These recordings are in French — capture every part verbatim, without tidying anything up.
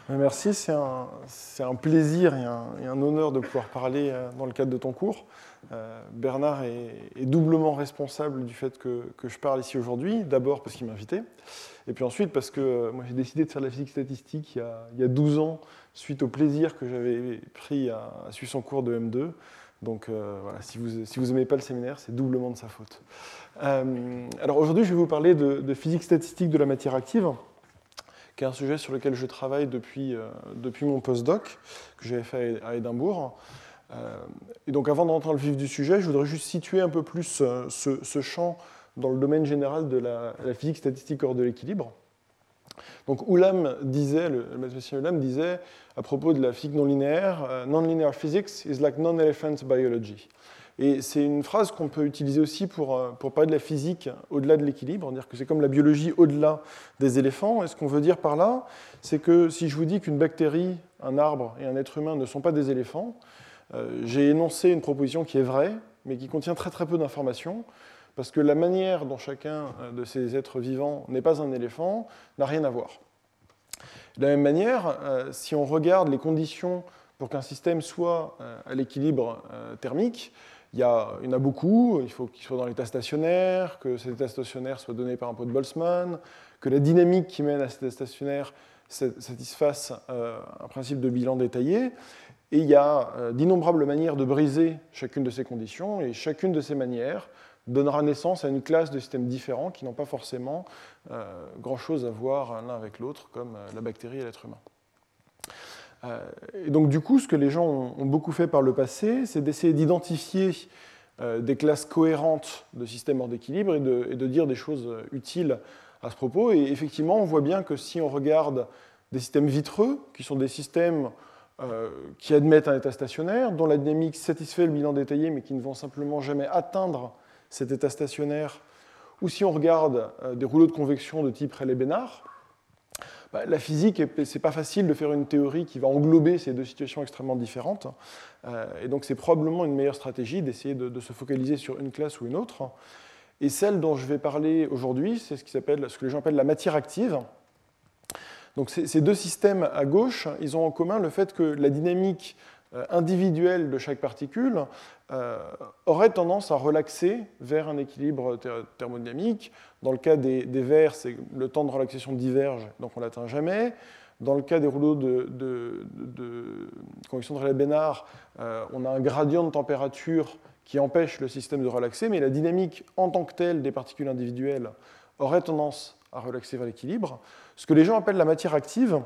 Merci, c'est un, c'est un plaisir et un, et un honneur de pouvoir parler dans le cadre de ton cours. Euh, Bernard est, est doublement responsable du fait que, que je parle ici aujourd'hui, d'abord parce qu'il m'a invité, et puis ensuite parce que euh, moi j'ai décidé de faire de la physique statistique il y a, il y a douze ans, suite au plaisir que j'avais pris à, à suivre son cours de M deux. Donc euh, voilà, si vous si vous aimez pas le séminaire, c'est doublement de sa faute. Euh, alors aujourd'hui, je vais vous parler de, de physique statistique de la matière active, qui est un sujet sur lequel je travaille depuis, euh, depuis mon postdoc, que j'avais fait à Édimbourg. Euh, et donc avant d'entrer dans le vif du sujet, je voudrais juste situer un peu plus euh, ce, ce champ dans le domaine général de la, la physique statistique hors de l'équilibre. Donc Ulam disait, le, le mathématicien Ulam disait, à propos de la physique non linéaire, uh, non-linear physics is like non-elephant biology. Et c'est une phrase qu'on peut utiliser aussi pour, pour parler de la physique au-delà de l'équilibre, dire que c'est comme la biologie au-delà des éléphants. Et ce qu'on veut dire par là, c'est que si je vous dis qu'une bactérie, un arbre et un être humain ne sont pas des éléphants, euh, j'ai énoncé une proposition qui est vraie, mais qui contient très très peu d'informations, parce que la manière dont chacun de ces êtres vivants n'est pas un éléphant n'a rien à voir. De la même manière, euh, si on regarde les conditions pour qu'un système soit euh, à l'équilibre euh, thermique, Il y, a, il y en a beaucoup, il faut qu'il soit dans l'état stationnaire, que cet état stationnaire soit donné par un pot de Boltzmann, que la dynamique qui mène à cet état stationnaire satisfasse euh, un principe de bilan détaillé. Et il y a euh, d'innombrables manières de briser chacune de ces conditions, et chacune de ces manières donnera naissance à une classe de systèmes différents qui n'ont pas forcément euh, grand-chose à voir l'un avec l'autre, comme euh, la bactérie et l'être humain. Et donc du coup, ce que les gens ont beaucoup fait par le passé, c'est d'essayer d'identifier des classes cohérentes de systèmes hors d'équilibre et de, et de dire des choses utiles à ce propos. Et effectivement, on voit bien que si on regarde des systèmes vitreux, qui sont des systèmes euh, qui admettent un état stationnaire, dont la dynamique satisfait le bilan détaillé, mais qui ne vont simplement jamais atteindre cet état stationnaire, ou si on regarde euh, des rouleaux de convection de type Rayleigh-Bénard, bah, la physique, c'est pas facile de faire une théorie qui va englober ces deux situations extrêmement différentes. Euh, et donc c'est probablement une meilleure stratégie d'essayer de, de se focaliser sur une classe ou une autre. Et celle dont je vais parler aujourd'hui, c'est ce, qui s'appelle, ce que les gens appellent la matière active. Donc ces deux systèmes à gauche, ils ont en commun le fait que la dynamique individuelle de chaque particule euh, aurait tendance à relaxer vers un équilibre thermodynamique. Dans le cas des, des verres, c'est le temps de relaxation diverge, donc on ne l'atteint jamais. Dans le cas des rouleaux de, de, de, de convection de Rayleigh-Bénard, euh, on a un gradient de température qui empêche le système de relaxer, mais la dynamique en tant que telle des particules individuelles aurait tendance à relaxer vers l'équilibre. Ce que les gens appellent la matière active,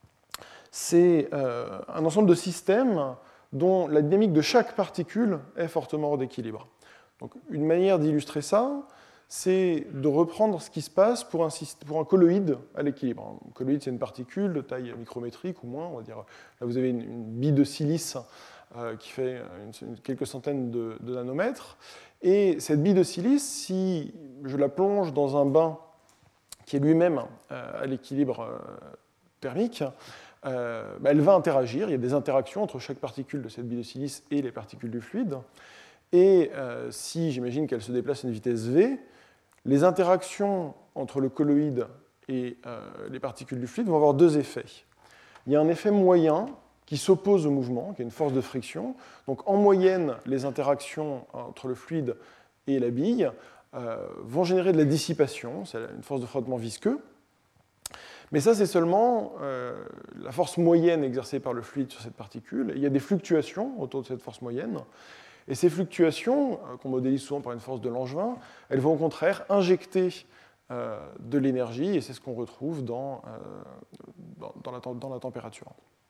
c'est euh, un ensemble de systèmes dont la dynamique de chaque particule est fortement hors d'équilibre. Donc, une manière d'illustrer ça, c'est de reprendre ce qui se passe pour un, pour un colloïde à l'équilibre. Un colloïde, c'est une particule de taille micrométrique ou moins, on va dire. Là, vous avez une, une bille de silice euh, qui fait une, une, quelques centaines de, de nanomètres. Et cette bille de silice, si je la plonge dans un bain qui est lui-même euh, à l'équilibre euh, thermique, Euh, bah, elle va interagir, il y a des interactions entre chaque particule de cette bille de silice et les particules du fluide, et euh, si j'imagine qu'elle se déplace à une vitesse v, les interactions entre le colloïde et euh, les particules du fluide vont avoir deux effets. Il y a un effet moyen qui s'oppose au mouvement, qui est une force de friction. Donc en moyenne, les interactions entre le fluide et la bille euh, vont générer de la dissipation, c'est une force de frottement visqueux. Mais ça, c'est seulement euh, la force moyenne exercée par le fluide sur cette particule. Il y a des fluctuations autour de cette force moyenne. Et ces fluctuations, euh, qu'on modélise souvent par une force de Langevin, elles vont au contraire injecter euh, de l'énergie, et c'est ce qu'on retrouve dans, euh, dans, dans, la, dans la température.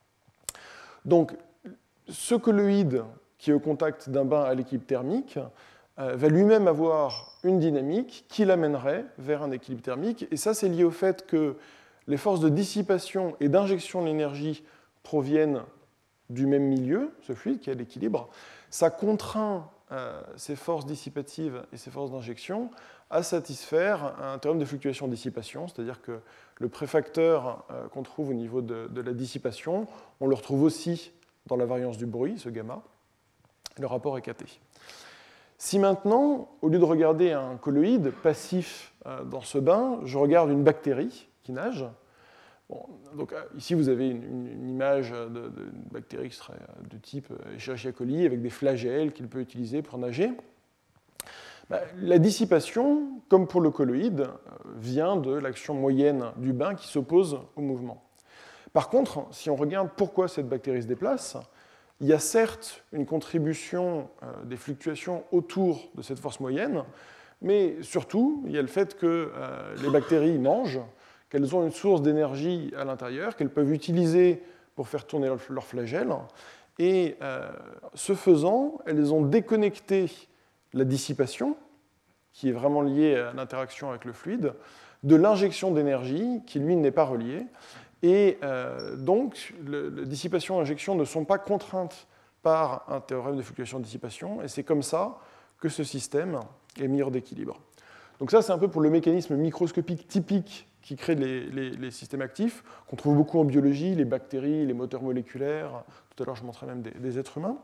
Donc, ce colloïde qui est au contact d'un bain à l'équilibre thermique euh, va lui-même avoir une dynamique qui l'amènerait vers un équilibre thermique. Et ça, c'est lié au fait que les forces de dissipation et d'injection de l'énergie proviennent du même milieu, ce fluide qui est à l'équilibre. Ça contraint euh, ces forces dissipatives et ces forces d'injection à satisfaire un théorème de fluctuation-dissipation, c'est-à-dire que le préfacteur euh, qu'on trouve au niveau de, de la dissipation, on le retrouve aussi dans la variance du bruit, ce gamma. Le rapport est Kt. Si maintenant, au lieu de regarder un colloïde passif euh, dans ce bain, je regarde une bactérie qui nage, Bon, donc, ici, vous avez une, une, une image de, de bactérie qui serait de type Escherichia coli avec des flagelles qu'il peut utiliser pour nager. Ben, la dissipation, comme pour le colloïde, vient de l'action moyenne du bain qui s'oppose au mouvement. Par contre, si on regarde pourquoi cette bactérie se déplace, il y a certes une contribution euh, des fluctuations autour de cette force moyenne, mais surtout, il y a le fait que euh, les bactéries mangent, qu'elles ont une source d'énergie à l'intérieur, qu'elles peuvent utiliser pour faire tourner leurs flagelles, et euh, ce faisant, elles ont déconnecté la dissipation, qui est vraiment liée à l'interaction avec le fluide, de l'injection d'énergie, qui lui n'est pas reliée. Et euh, donc, le, la dissipation et l'injection ne sont pas contraintes par un théorème de fluctuation-dissipation, et c'est comme ça que ce système est mis hors d'équilibre. Donc ça, c'est un peu pour le mécanisme microscopique typique qui crée les, les, les systèmes actifs, qu'on trouve beaucoup en biologie, les bactéries, les moteurs moléculaires. Tout à l'heure, je montrais même des, des êtres humains.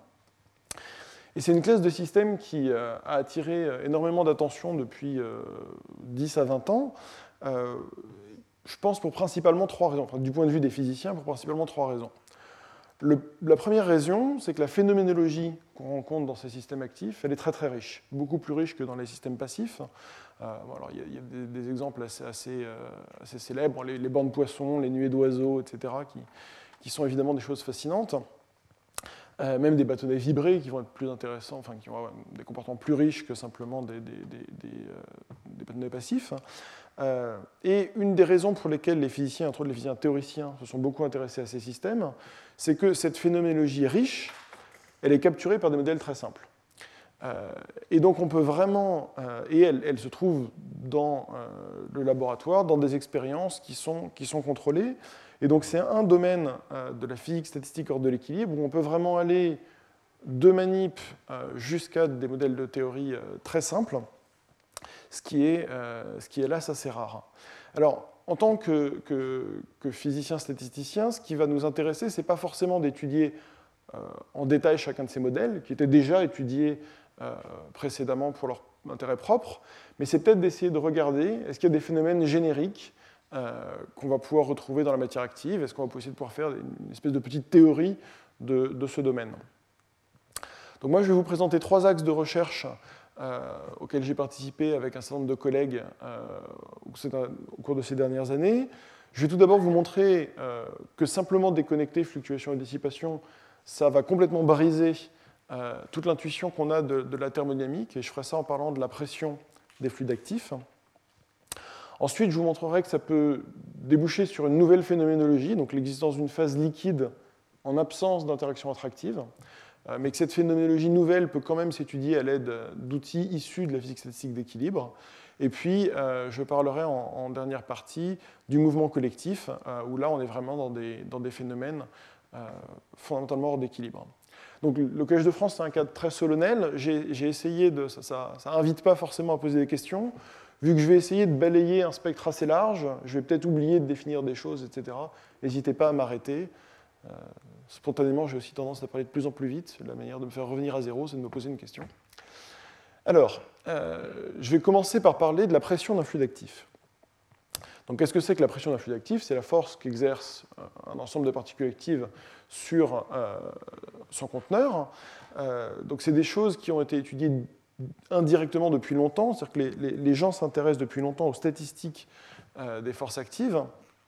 Et c'est une classe de systèmes qui euh, a attiré énormément d'attention depuis euh, dix à vingt ans. Euh, je pense pour principalement trois raisons. Enfin, du point de vue des physiciens, pour principalement trois raisons. Le, la première raison, c'est que la phénoménologie qu'on rencontre dans ces systèmes actifs, elle est très très riche, beaucoup plus riche que dans les systèmes passifs. Euh, bon, alors, il y a, il y a des, des exemples assez, assez, euh, assez célèbres, les, les bancs de poissons, les nuées d'oiseaux, et cetera, qui, qui sont évidemment des choses fascinantes. Euh, même des bâtonnets vibrés qui vont être plus intéressants, enfin qui vont avoir des comportements plus riches que simplement des, des, des, des, euh, des bâtonnets passifs. Euh, et une des raisons pour lesquelles les physiciens, entre autres les physiciens théoriciens, se sont beaucoup intéressés à ces systèmes, c'est que cette phénoménologie riche, elle est capturée par des modèles très simples. Euh, et donc on peut vraiment, euh, et elle, elle se trouve dans euh, le laboratoire, dans des expériences qui sont, qui sont contrôlées. Et donc c'est un domaine euh, de la physique statistique hors de l'équilibre où on peut vraiment aller de manip euh, jusqu'à des modèles de théorie euh, très simples, ce qui est, euh, ce qui est là, ça c'est rare. Alors, en tant que, que, que physicien statisticien, ce qui va nous intéresser, ce n'est pas forcément d'étudier euh, en détail chacun de ces modèles, qui étaient déjà étudiés euh, précédemment pour leur intérêt propre, mais c'est peut-être d'essayer de regarder, est-ce qu'il y a des phénomènes génériques euh, qu'on va pouvoir retrouver dans la matière active, est-ce qu'on va essayer de pouvoir faire une espèce de petite théorie de, de ce domaine. Donc moi, je vais vous présenter trois axes de recherche Euh, auquel j'ai participé avec un certain nombre de collègues euh, au cours de ces dernières années. Je vais tout d'abord vous montrer euh, que simplement déconnecter fluctuation et dissipation, ça va complètement briser euh, toute l'intuition qu'on a de, de la thermodynamique, et je ferai ça en parlant de la pression des fluides actifs. Ensuite, je vous montrerai que ça peut déboucher sur une nouvelle phénoménologie, donc l'existence d'une phase liquide en absence d'interaction attractive, mais que cette phénoménologie nouvelle peut quand même s'étudier à l'aide d'outils issus de la physique statistique d'équilibre. Et puis, euh, je parlerai en, en dernière partie du mouvement collectif, euh, où là, on est vraiment dans des, dans des phénomènes euh, fondamentalement hors d'équilibre. Donc, le Collège de France, c'est un cadre très solennel. J'ai, j'ai essayé de... Ça n'invite pas forcément à poser des questions. Vu que je vais essayer de balayer un spectre assez large, je vais peut-être oublier de définir des choses, et cetera. N'hésitez pas à m'arrêter. Euh, spontanément, j'ai aussi tendance à parler de plus en plus vite. La manière de me faire revenir à zéro, c'est de me poser une question. Alors, euh, je vais commencer par parler de la pression d'un fluide actif. Donc, qu'est-ce que c'est que la pression d'un fluide actif? C'est la force qu'exerce un ensemble de particules actives sur euh, son conteneur. Euh, donc, c'est des choses qui ont été étudiées indirectement depuis longtemps. C'est-à-dire que les, les, les gens s'intéressent depuis longtemps aux statistiques euh, des forces actives.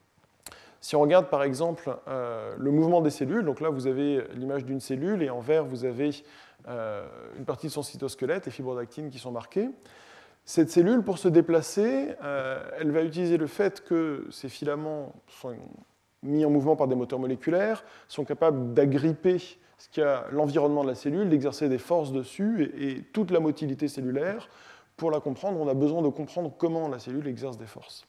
Si on regarde par exemple euh, le mouvement des cellules, donc là vous avez l'image d'une cellule et en vert vous avez euh, une partie de son cytosquelette, les fibres d'actine qui sont marquées. Cette cellule, pour se déplacer, euh, elle va utiliser le fait que ces filaments sont mis en mouvement par des moteurs moléculaires, sont capables d'agripper ce qu'il y a l'environnement de la cellule, d'exercer des forces dessus et, et toute la motilité cellulaire. Pour la comprendre, on a besoin de comprendre comment la cellule exerce des forces.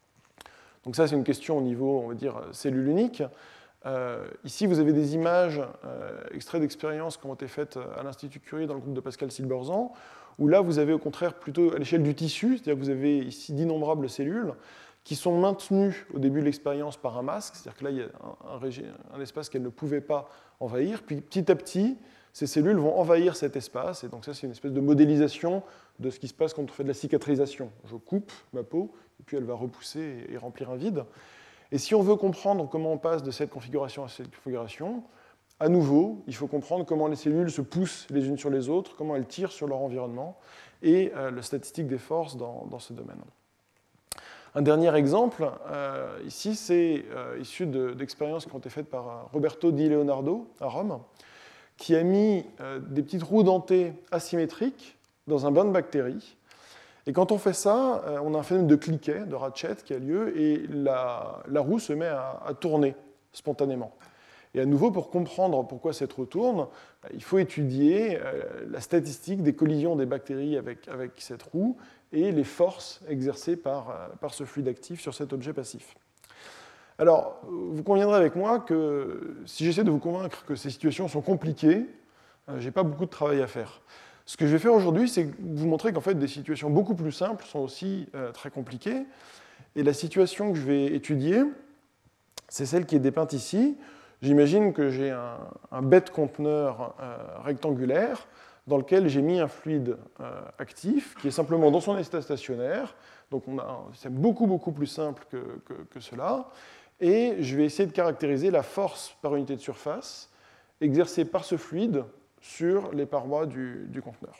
Donc ça, c'est une question au niveau, on va dire, cellule unique. Euh, ici, vous avez des images euh, extraits d'expériences qui ont été faites à l'Institut Curie dans le groupe de Pascal Silberzan, où là, vous avez au contraire plutôt à l'échelle du tissu, c'est-à-dire que vous avez ici d'innombrables cellules qui sont maintenues au début de l'expérience par un masque, c'est-à-dire que là, il y a un, un, un espace qu'elles ne pouvaient pas envahir, puis petit à petit, ces cellules vont envahir cet espace, et donc ça, c'est une espèce de modélisation de ce qui se passe quand on fait de la cicatrisation. Je coupe ma peau, et puis elle va repousser et remplir un vide. Et si on veut comprendre comment on passe de cette configuration à cette configuration, à nouveau, il faut comprendre comment les cellules se poussent les unes sur les autres, comment elles tirent sur leur environnement, et euh, la statistique des forces dans, dans ce domaine. Un dernier exemple, euh, ici, c'est euh, issu de, d'expériences qui ont été faites par Roberto Di Leonardo à Rome, qui a mis euh, des petites roues dentées asymétriques dans un bain de bactéries. Et quand on fait ça, euh, on a un phénomène de cliquet, de ratchet qui a lieu, et la, la roue se met à, à tourner spontanément. Et à nouveau, pour comprendre pourquoi cette roue tourne, il faut étudier euh, la statistique des collisions des bactéries avec, avec cette roue et les forces exercées par, euh, par ce fluide actif sur cet objet passif. Alors, vous conviendrez avec moi que si j'essaie de vous convaincre que ces situations sont compliquées, euh, je n'ai pas beaucoup de travail à faire. Ce que je vais faire aujourd'hui, c'est vous montrer qu'en fait, des situations beaucoup plus simples sont aussi euh, très compliquées. Et la situation que je vais étudier, c'est celle qui est dépeinte ici. J'imagine que j'ai un, un bête conteneur euh, rectangulaire dans lequel j'ai mis un fluide euh, actif qui est simplement dans son état stationnaire. Donc on a un système beaucoup, beaucoup plus simple que, que, que cela. Et je vais essayer de caractériser la force par unité de surface exercée par ce fluide sur les parois du, du conteneur.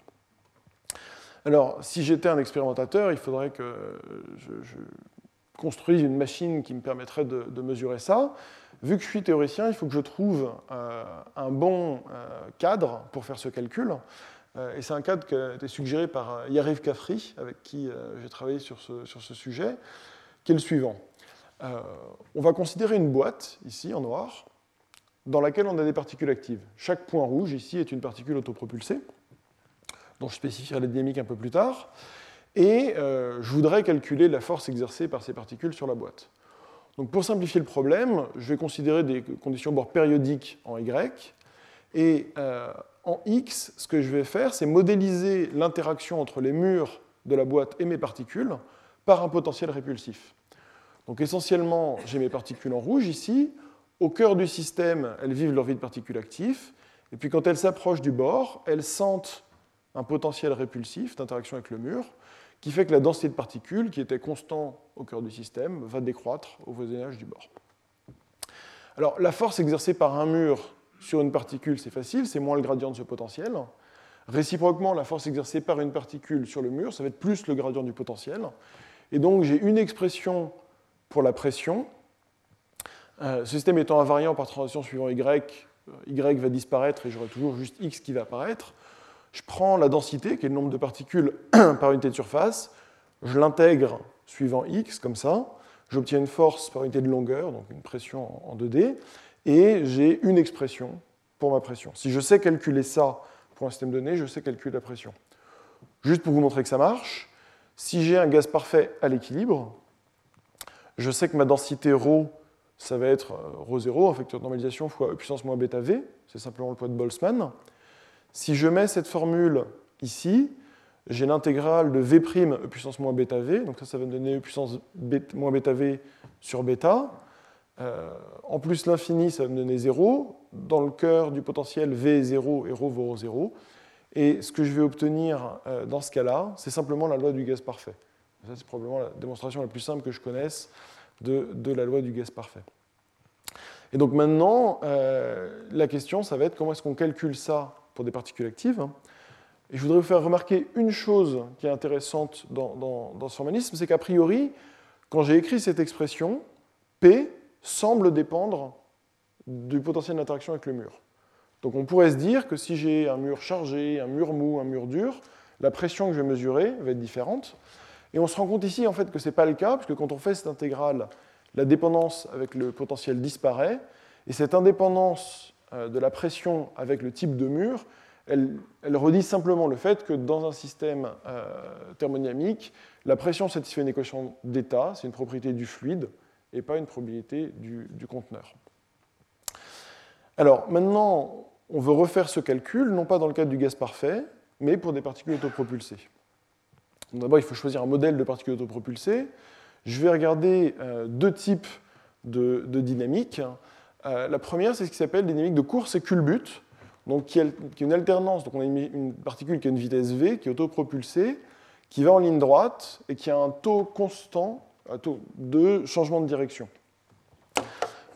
Alors, si j'étais un expérimentateur, il faudrait que je, je construise une machine qui me permettrait de, de mesurer ça. Vu que je suis théoricien, il faut que je trouve euh, un bon euh, cadre pour faire ce calcul. Euh, et c'est un cadre qui a été suggéré par Yariv Kafri, avec qui euh, j'ai travaillé sur ce, sur ce sujet, qui est le suivant. Euh, on va considérer une boîte, ici, en noir, dans laquelle on a des particules actives. Chaque point rouge, ici, est une particule autopropulsée, dont je spécifierai la dynamique un peu plus tard. Et euh, je voudrais calculer la force exercée par ces particules sur la boîte. Donc pour simplifier le problème, je vais considérer des conditions bord périodiques en Y. Et euh, en X, ce que je vais faire, c'est modéliser l'interaction entre les murs de la boîte et mes particules par un potentiel répulsif. Donc essentiellement, j'ai mes particules en rouge ici. Au cœur du système, elles vivent leur vie de particules actives. Et puis quand elles s'approchent du bord, elles sentent un potentiel répulsif d'interaction avec le mur, qui fait que la densité de particules, qui était constant au cœur du système, va décroître au voisinage du bord. Alors, la force exercée par un mur sur une particule, c'est facile, c'est moins le gradient de ce potentiel. Réciproquement, la force exercée par une particule sur le mur, ça va être plus le gradient du potentiel. Et donc, j'ai une expression pour la pression. Euh, ce système étant invariant par transition suivant Y, Y va disparaître et j'aurai toujours juste X qui va apparaître. Je prends la densité, qui est le nombre de particules par unité de surface, je l'intègre suivant X, comme ça, j'obtiens une force par unité de longueur, donc une pression en deux D, et j'ai une expression pour ma pression. Si je sais calculer ça pour un système donné, je sais calculer la pression. Juste pour vous montrer que ça marche, si j'ai un gaz parfait à l'équilibre, je sais que ma densité ρ, ça va être ρ zéro, un facteur de normalisation fois E puissance moins bêta V, c'est simplement le poids de Boltzmann. Si je mets cette formule ici, j'ai l'intégrale de V' E puissance moins bêta V, donc ça, ça va me donner E puissance moins bêta V sur bêta. Euh, en plus, l'infini, ça va me donner zéro. Dans le cœur du potentiel, V est zéro et ρ vaut zéro. Et ce que je vais obtenir euh, dans ce cas-là, c'est simplement la loi du gaz parfait. Ça, c'est probablement la démonstration la plus simple que je connaisse de, de la loi du gaz parfait. Et donc maintenant, euh, la question, ça va être comment est-ce qu'on calcule ça pour des particules actives. Et je voudrais vous faire remarquer une chose qui est intéressante dans, dans, dans ce formalisme, c'est qu'a priori, quand j'ai écrit cette expression, P semble dépendre du potentiel d'interaction avec le mur. Donc on pourrait se dire que si j'ai un mur chargé, un mur mou, un mur dur, la pression que je vais mesurer va être différente. Et on se rend compte ici en fait que ce n'est pas le cas, puisque quand on fait cette intégrale, la dépendance avec le potentiel disparaît, et cette indépendance de la pression avec le type de mur, elle, elle redit simplement le fait que dans un système euh, thermodynamique, la pression satisfait une équation d'état, c'est une propriété du fluide, et pas une propriété du, du conteneur. Alors maintenant, on veut refaire ce calcul, non pas dans le cadre du gaz parfait, mais pour des particules autopropulsées. D'abord, il faut choisir un modèle de particules autopropulsées. Je vais regarder euh, deux types de, de dynamiques. Euh, la première, c'est ce qui s'appelle des dynamiques de course et culbute, donc qui est une alternance. Donc on a une, une particule qui a une vitesse v, qui est autopropulsée, qui va en ligne droite et qui a un taux constant, un taux de changement de direction.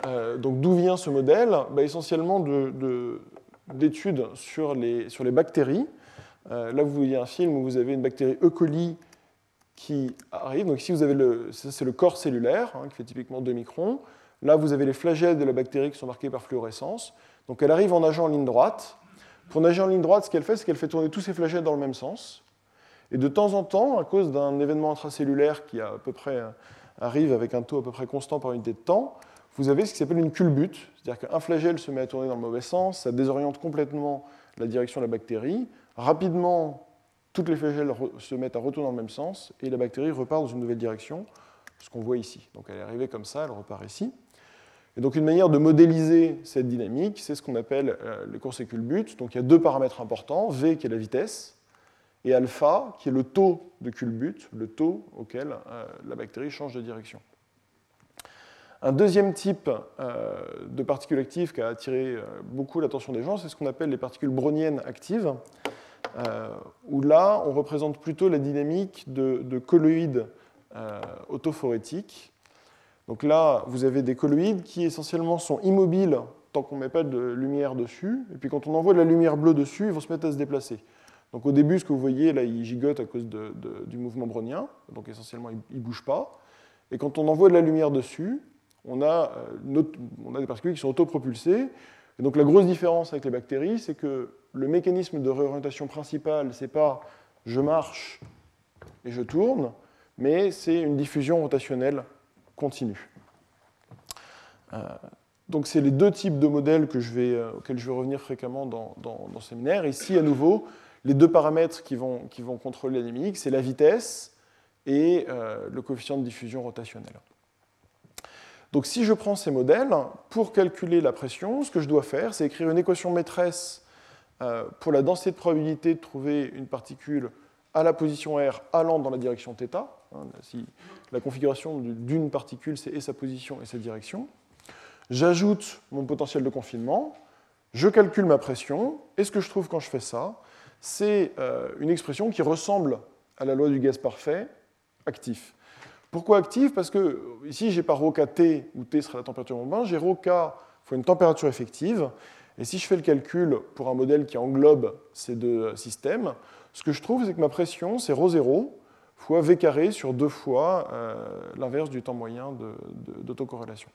euh, donc d'où vient ce modèle? Bah, essentiellement de, de, d'études sur les, sur les bactéries. Euh, là, vous voyez un film où vous avez une bactérie E. coli qui arrive. Donc ici, vous avez le, ça, c'est le corps cellulaire, hein, qui fait typiquement deux microns. Là, vous avez les flagelles de la bactérie qui sont marqués par fluorescence. Donc elle arrive en nageant en ligne droite. Pour nager en ligne droite, ce qu'elle fait, c'est qu'elle fait tourner tous ses flagelles dans le même sens. Et de temps en temps, à cause d'un événement intracellulaire qui à peu près arrive avec un taux à peu près constant par unité de temps, vous avez ce qui s'appelle une culbute. C'est-à-dire qu'un flagelle se met à tourner dans le mauvais sens, ça désoriente complètement la direction de la bactérie. Rapidement, toutes les flagelles se mettent à retourner dans le même sens et la bactérie repart dans une nouvelle direction, ce qu'on voit ici. Donc elle est arrivée comme ça, elle repart ici. Et donc une manière de modéliser cette dynamique, c'est ce qu'on appelle euh, les courses et culbutes. Donc il y a deux paramètres importants, V qui est la vitesse, et alpha qui est le taux de culbute, le taux auquel euh, la bactérie change de direction. Un deuxième type euh, de particules actives qui a attiré euh, beaucoup l'attention des gens, c'est ce qu'on appelle les particules browniennes actives, euh, où là on représente plutôt la dynamique de, de colloïdes euh, autophorétiques. Donc là, vous avez des colloïdes qui essentiellement sont immobiles tant qu'on ne met pas de lumière dessus, et puis quand on envoie de la lumière bleue dessus, ils vont se mettre à se déplacer. Donc au début, ce que vous voyez, là, ils gigotent à cause de, de, du mouvement brownien, donc essentiellement, ils ne bougent pas. Et quand on envoie de la lumière dessus, on a, une autre, on a des particules qui sont autopropulsées. Et donc la grosse différence avec les bactéries, c'est que le mécanisme de réorientation principal, ce n'est pas je marche et je tourne, mais c'est une diffusion rotationnelle continue. Euh, donc c'est les deux types de modèles que je vais, euh, auxquels je vais revenir fréquemment dans, dans, dans ce séminaire. Ici, à nouveau, les deux paramètres qui vont, qui vont contrôler la dynamique, c'est la vitesse et euh, le coefficient de diffusion rotationnelle. Donc si je prends ces modèles, pour calculer la pression, ce que je dois faire, c'est écrire une équation maîtresse euh, pour la densité de probabilité de trouver une particule à la position R allant dans la direction θ. Hein, si la configuration d'une particule, c'est et sa position et sa direction. J'ajoute mon potentiel de confinement, je calcule ma pression, et ce que je trouve quand je fais ça, c'est euh, une expression qui ressemble à la loi du gaz parfait, actif. Pourquoi actif? Parce que ici, je n'ai pas ρK T, où T sera la température de mon bain, j'ai ρK fois une température effective, et si je fais le calcul pour un modèle qui englobe ces deux systèmes, ce que je trouve, c'est que ma pression, c'est ρ zéro fois V carré sur deux fois euh, l'inverse du temps moyen de, de, d'autocorrélation.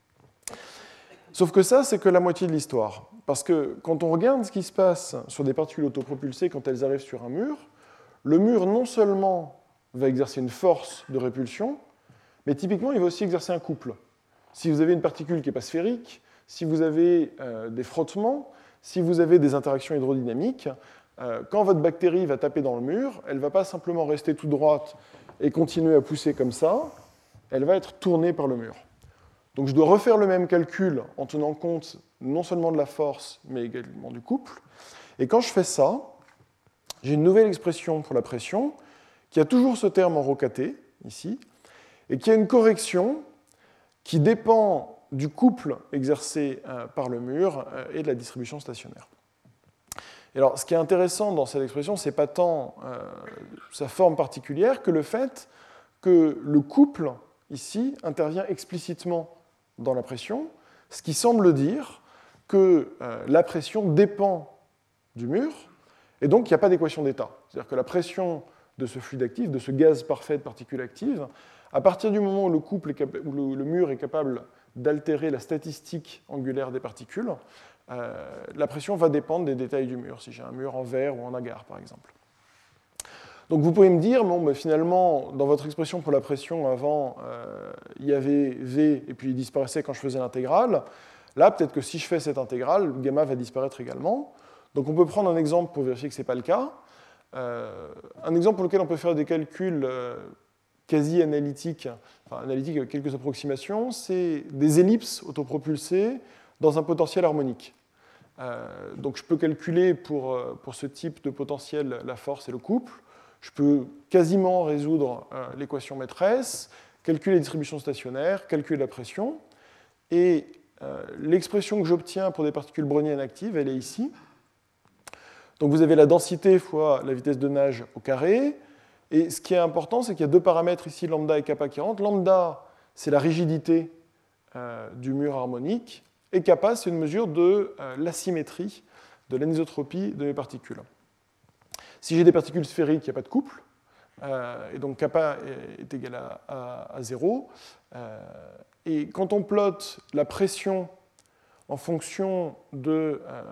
Sauf que ça, c'est que la moitié de l'histoire. Parce que quand on regarde ce qui se passe sur des particules autopropulsées quand elles arrivent sur un mur, le mur non seulement va exercer une force de répulsion, mais typiquement, il va aussi exercer un couple. Si vous avez une particule qui n'est pas sphérique, si vous avez euh, des frottements, si vous avez des interactions hydrodynamiques, euh, quand votre bactérie va taper dans le mur, elle ne va pas simplement rester toute droite et continuer à pousser comme ça, elle va être tournée par le mur. Donc je dois refaire le même calcul en tenant compte non seulement de la force, mais également du couple. Et quand je fais ça, j'ai une nouvelle expression pour la pression, qui a toujours ce terme en ρkt, ici, et qui a une correction qui dépend du couple exercé euh, par le mur euh, et de la distribution stationnaire. Et alors, ce qui est intéressant dans cette expression, ce n'est pas tant euh, sa forme particulière que le fait que le couple, ici, intervient explicitement dans la pression, ce qui semble dire que euh, la pression dépend du mur, et donc il n'y a pas d'équation d'état. C'est-à-dire que la pression de ce fluide actif, de ce gaz parfait de particules actives, à partir du moment où le, couple est capa- où le, le mur est capable d'altérer la statistique angulaire des particules, euh, la pression va dépendre des détails du mur, si j'ai un mur en verre ou en agar, par exemple. Donc vous pouvez me dire, bon, ben finalement, dans votre expression pour la pression, avant, euh, il y avait V, et puis il disparaissait quand je faisais l'intégrale. Là, peut-être que si je fais cette intégrale, gamma va disparaître également. Donc on peut prendre un exemple pour vérifier que ce n'est pas le cas. Euh, un exemple pour lequel on peut faire des calculs euh, quasi analytiques, enfin analytiques avec quelques approximations, c'est des ellipses autopropulsées dans un potentiel harmonique. Euh, donc je peux calculer pour, pour ce type de potentiel la force et le couple. Je peux quasiment résoudre euh, l'équation maîtresse, calculer les distributions stationnaires, calculer la pression. Et euh, l'expression que j'obtiens pour des particules browniennes actives, elle est ici. Donc vous avez la densité fois la vitesse de nage au carré. Et ce qui est important, c'est qu'il y a deux paramètres ici, lambda et kappa qui rentrent. Lambda, c'est la rigidité euh, du mur harmonique. Et kappa, c'est une mesure de euh, l'asymétrie, de l'anisotropie de mes particules. Si j'ai des particules sphériques, il n'y a pas de couple, euh, et donc kappa est, est égal à, à, à zéro. Euh, et quand on plotte la pression en fonction de euh,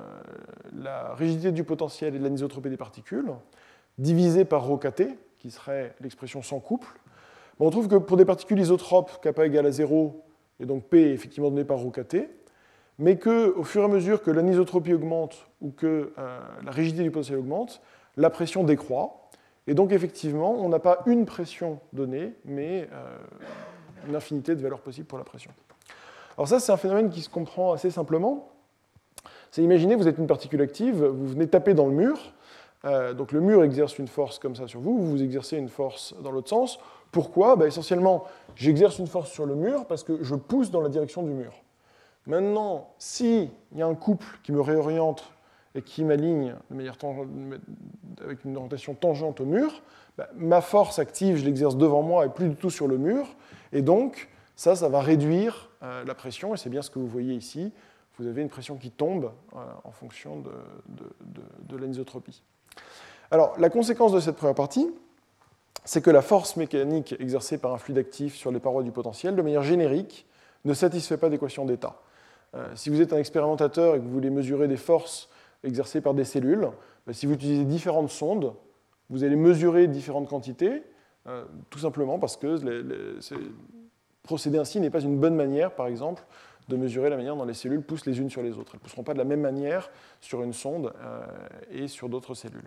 la rigidité du potentiel et de l'anisotropie des particules, divisé par ρ kt, qui serait l'expression sans couple, on trouve que pour des particules isotropes, kappa égale à zéro, et donc P est effectivement donné par ρ kt, mais qu'au fur et à mesure que l'anisotropie augmente ou que euh, la rigidité du potentiel augmente, la pression décroît. Et donc effectivement, on n'a pas une pression donnée, mais euh, une infinité de valeurs possibles pour la pression. Alors ça, c'est un phénomène qui se comprend assez simplement. C'est imaginez, vous êtes une particule active, vous venez taper dans le mur, euh, donc le mur exerce une force comme ça sur vous, vous exercez une force dans l'autre sens. Pourquoi ? Ben, essentiellement, j'exerce une force sur le mur parce que je pousse dans la direction du mur. Maintenant, s'il y a un couple qui me réoriente et qui m'aligne de manière tang... avec une orientation tangente au mur, ben, ma force active, je l'exerce devant moi et plus du tout sur le mur, et donc ça, ça va réduire euh, la pression, et c'est bien ce que vous voyez ici. Vous avez une pression qui tombe euh, en fonction de, de, de, de l'anisotropie. Alors, la conséquence de cette première partie, c'est que la force mécanique exercée par un fluide actif sur les parois du potentiel, de manière générique, ne satisfait pas d'équation d'état. Euh, si vous êtes un expérimentateur et que vous voulez mesurer des forces exercées par des cellules, ben, si vous utilisez différentes sondes, vous allez mesurer différentes quantités, euh, tout simplement parce que les, les, procéder ainsi n'est pas une bonne manière, par exemple, de mesurer la manière dont les cellules poussent les unes sur les autres. Elles ne pousseront pas de la même manière sur une sonde euh, et sur d'autres cellules.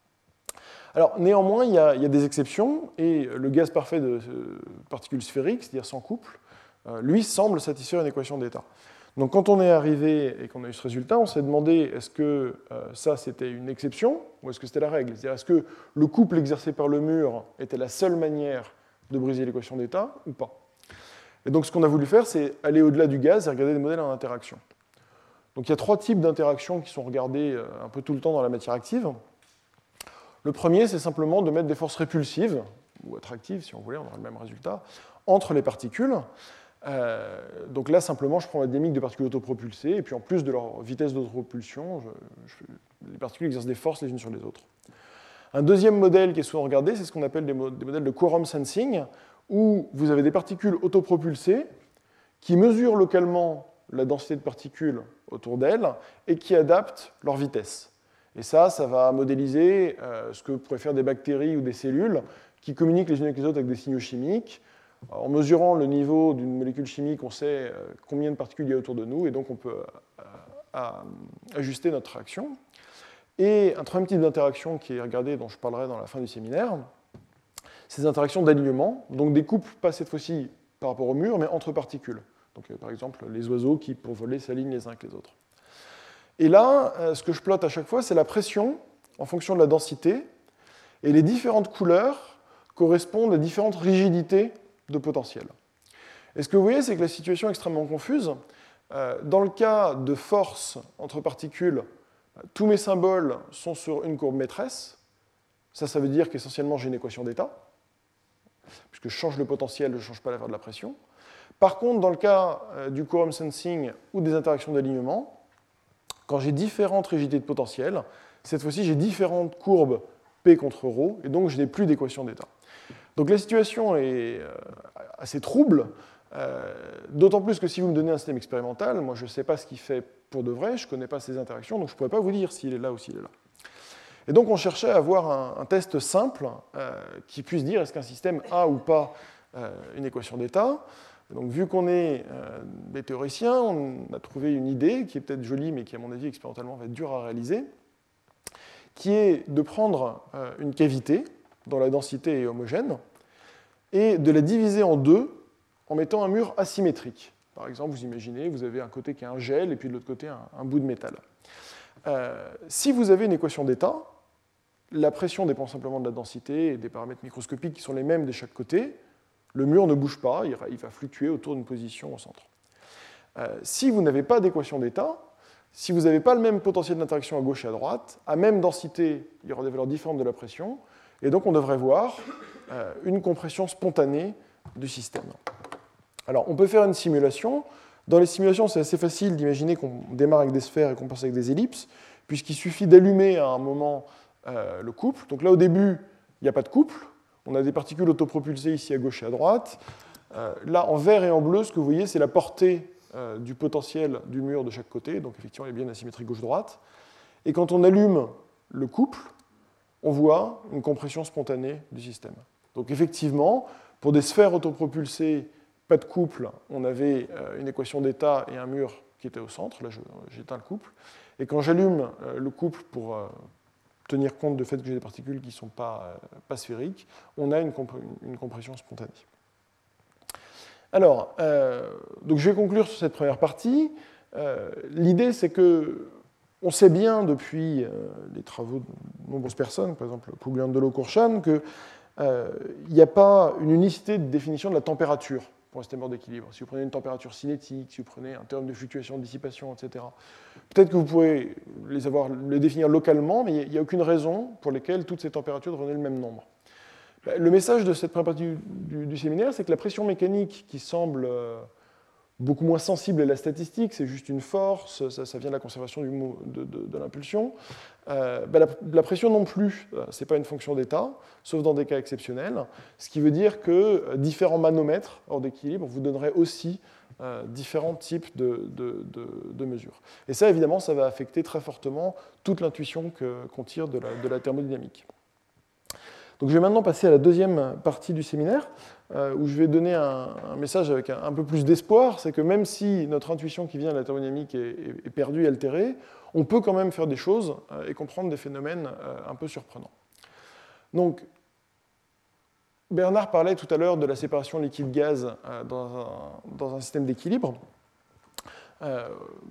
Alors, néanmoins, il y, a, il y a des exceptions, et le gaz parfait de euh, particules sphériques, c'est-à-dire sans couple, euh, lui semble satisfaire une équation d'état. Donc quand on est arrivé et qu'on a eu ce résultat, on s'est demandé est-ce que euh, ça c'était une exception ou est-ce que c'était la règle ? C'est-à-dire est-ce que le couple exercé par le mur était la seule manière de briser l'équation d'état ou pas ? Et donc ce qu'on a voulu faire, c'est aller au-delà du gaz et regarder des modèles en interaction. Donc il y a trois types d'interactions qui sont regardées euh, un peu tout le temps dans la matière active. Le premier, c'est simplement de mettre des forces répulsives, ou attractives si on voulait, on aura le même résultat, entre les particules. Euh, donc là, simplement, je prends la dynamique de particules autopropulsées, et puis en plus de leur vitesse d'autopropulsion, je, je, les particules exercent des forces les unes sur les autres. Un deuxième modèle qui est souvent regardé, c'est ce qu'on appelle des, mo- des modèles de quorum sensing, où vous avez des particules autopropulsées qui mesurent localement la densité de particules autour d'elles et qui adaptent leur vitesse. Et ça, ça va modéliser euh, ce que pourraient faire des bactéries ou des cellules qui communiquent les unes avec les autres avec des signaux chimiques. En mesurant le niveau d'une molécule chimique, on sait combien de particules il y a autour de nous, et donc on peut ajuster notre réaction. Et un troisième type d'interaction qui est regardé, dont je parlerai dans la fin du séminaire, c'est des interactions d'alignement, donc des couples, pas cette fois-ci par rapport au mur, mais entre particules. Donc par exemple, les oiseaux qui, pour voler, s'alignent les uns avec les autres. Et là, ce que je plotte à chaque fois, c'est la pression en fonction de la densité, et les différentes couleurs correspondent à différentes rigidités de potentiel. Et ce que vous voyez, c'est que la situation est extrêmement confuse. Euh, dans le cas de force entre particules, tous mes symboles sont sur une courbe maîtresse. Ça, ça veut dire qu'essentiellement, j'ai une équation d'état. Puisque je change le potentiel, je ne change pas la valeur de la pression. Par contre, dans le cas euh, du quorum sensing ou des interactions d'alignement, quand j'ai différentes rigidités de potentiel, cette fois-ci, j'ai différentes courbes P contre ρ, et donc je n'ai plus d'équation d'état. Donc la situation est assez trouble, euh, d'autant plus que si vous me donnez un système expérimental, moi je ne sais pas ce qu'il fait pour de vrai, je ne connais pas ces interactions, donc je ne pourrais pas vous dire s'il est là ou s'il est là. Et donc on cherchait à avoir un, un test simple euh, qui puisse dire est-ce qu'un système a ou pas euh, une équation d'état. Donc vu qu'on est euh, des théoriciens, on a trouvé une idée qui est peut-être jolie, mais qui à mon avis expérimentalement va être dure à réaliser, qui est de prendre euh, une cavité dont la densité est homogène, et de la diviser en deux en mettant un mur asymétrique. Par exemple, vous imaginez, vous avez un côté qui a un gel, et puis de l'autre côté un, un bout de métal. Euh, si vous avez une équation d'état, la pression dépend simplement de la densité et des paramètres microscopiques qui sont les mêmes de chaque côté. Le mur ne bouge pas, il va fluctuer autour d'une position au centre. Euh, si vous n'avez pas d'équation d'état, si vous n'avez pas le même potentiel d'interaction à gauche et à droite, à même densité, il y aura des valeurs différentes de la pression, et donc on devrait voir euh, une compression spontanée du système. Alors on peut faire une simulation Dans les simulations, c'est assez facile d'imaginer qu'on démarre avec des sphères et qu'on passe avec des ellipses, puisqu'il suffit d'allumer à un moment euh, le couple. Donc là, au début, il n'y a pas de couple. On a des particules autopropulsées ici à gauche et à droite. Euh, là, en vert et en bleu, ce que vous voyez, c'est la portée euh, du potentiel du mur de chaque côté. Donc effectivement, il y a bien une asymétrie gauche-droite. Et quand on allume le couple, on voit une compression spontanée du système. Donc effectivement, pour des sphères autopropulsées, pas de couple, on avait euh, une équation d'état et un mur qui était au centre. Là, j'éteins le couple. Et quand j'allume euh, le couple pour euh, tenir compte du fait que j'ai des particules qui ne sont pas, euh, pas sphériques, on a une, comp une compression spontanée. Alors, euh, donc je vais conclure sur cette première partie. Euh, L'idée, c'est que on sait bien depuis euh, les travaux de nombreuses personnes, par exemple Couglan-Delot-Kourchan, qu'il n'y euh, a pas une unicité de définition de la température pour un système hors d'équilibre. Si vous prenez une température cinétique, si vous prenez un théorème de fluctuation, de dissipation, et cetera, peut-être que vous pouvez les, avoir, les définir localement, mais il n'y a aucune raison pour laquelle toutes ces températures devraient donner le même nombre. Le message de cette première partie du, du, du séminaire, c'est que la pression mécanique qui semble euh, beaucoup moins sensible à la statistique, c'est juste une force, ça, ça vient de la conservation du mot, de, de, de l'impulsion. Euh, bah la, la pression non plus, ce n'est pas une fonction d'état, sauf dans des cas exceptionnels, ce qui veut dire que différents manomètres hors d'équilibre vous donneraient aussi euh, différents types de, de, de, de mesures. Et ça, évidemment, ça va affecter très fortement toute l'intuition que, qu'on tire de la, de la thermodynamique. Donc je vais maintenant passer à la deuxième partie du séminaire, euh, où je vais donner un, un message avec un, un peu plus d'espoir, c'est que même si notre intuition qui vient de la thermodynamique est, est, est perdue et altérée, on peut quand même faire des choses euh, et comprendre des phénomènes euh, un peu surprenants. Donc, Bernard parlait tout à l'heure de la séparation liquide-gaz euh, dans, un, dans un système d'équilibre. Euh,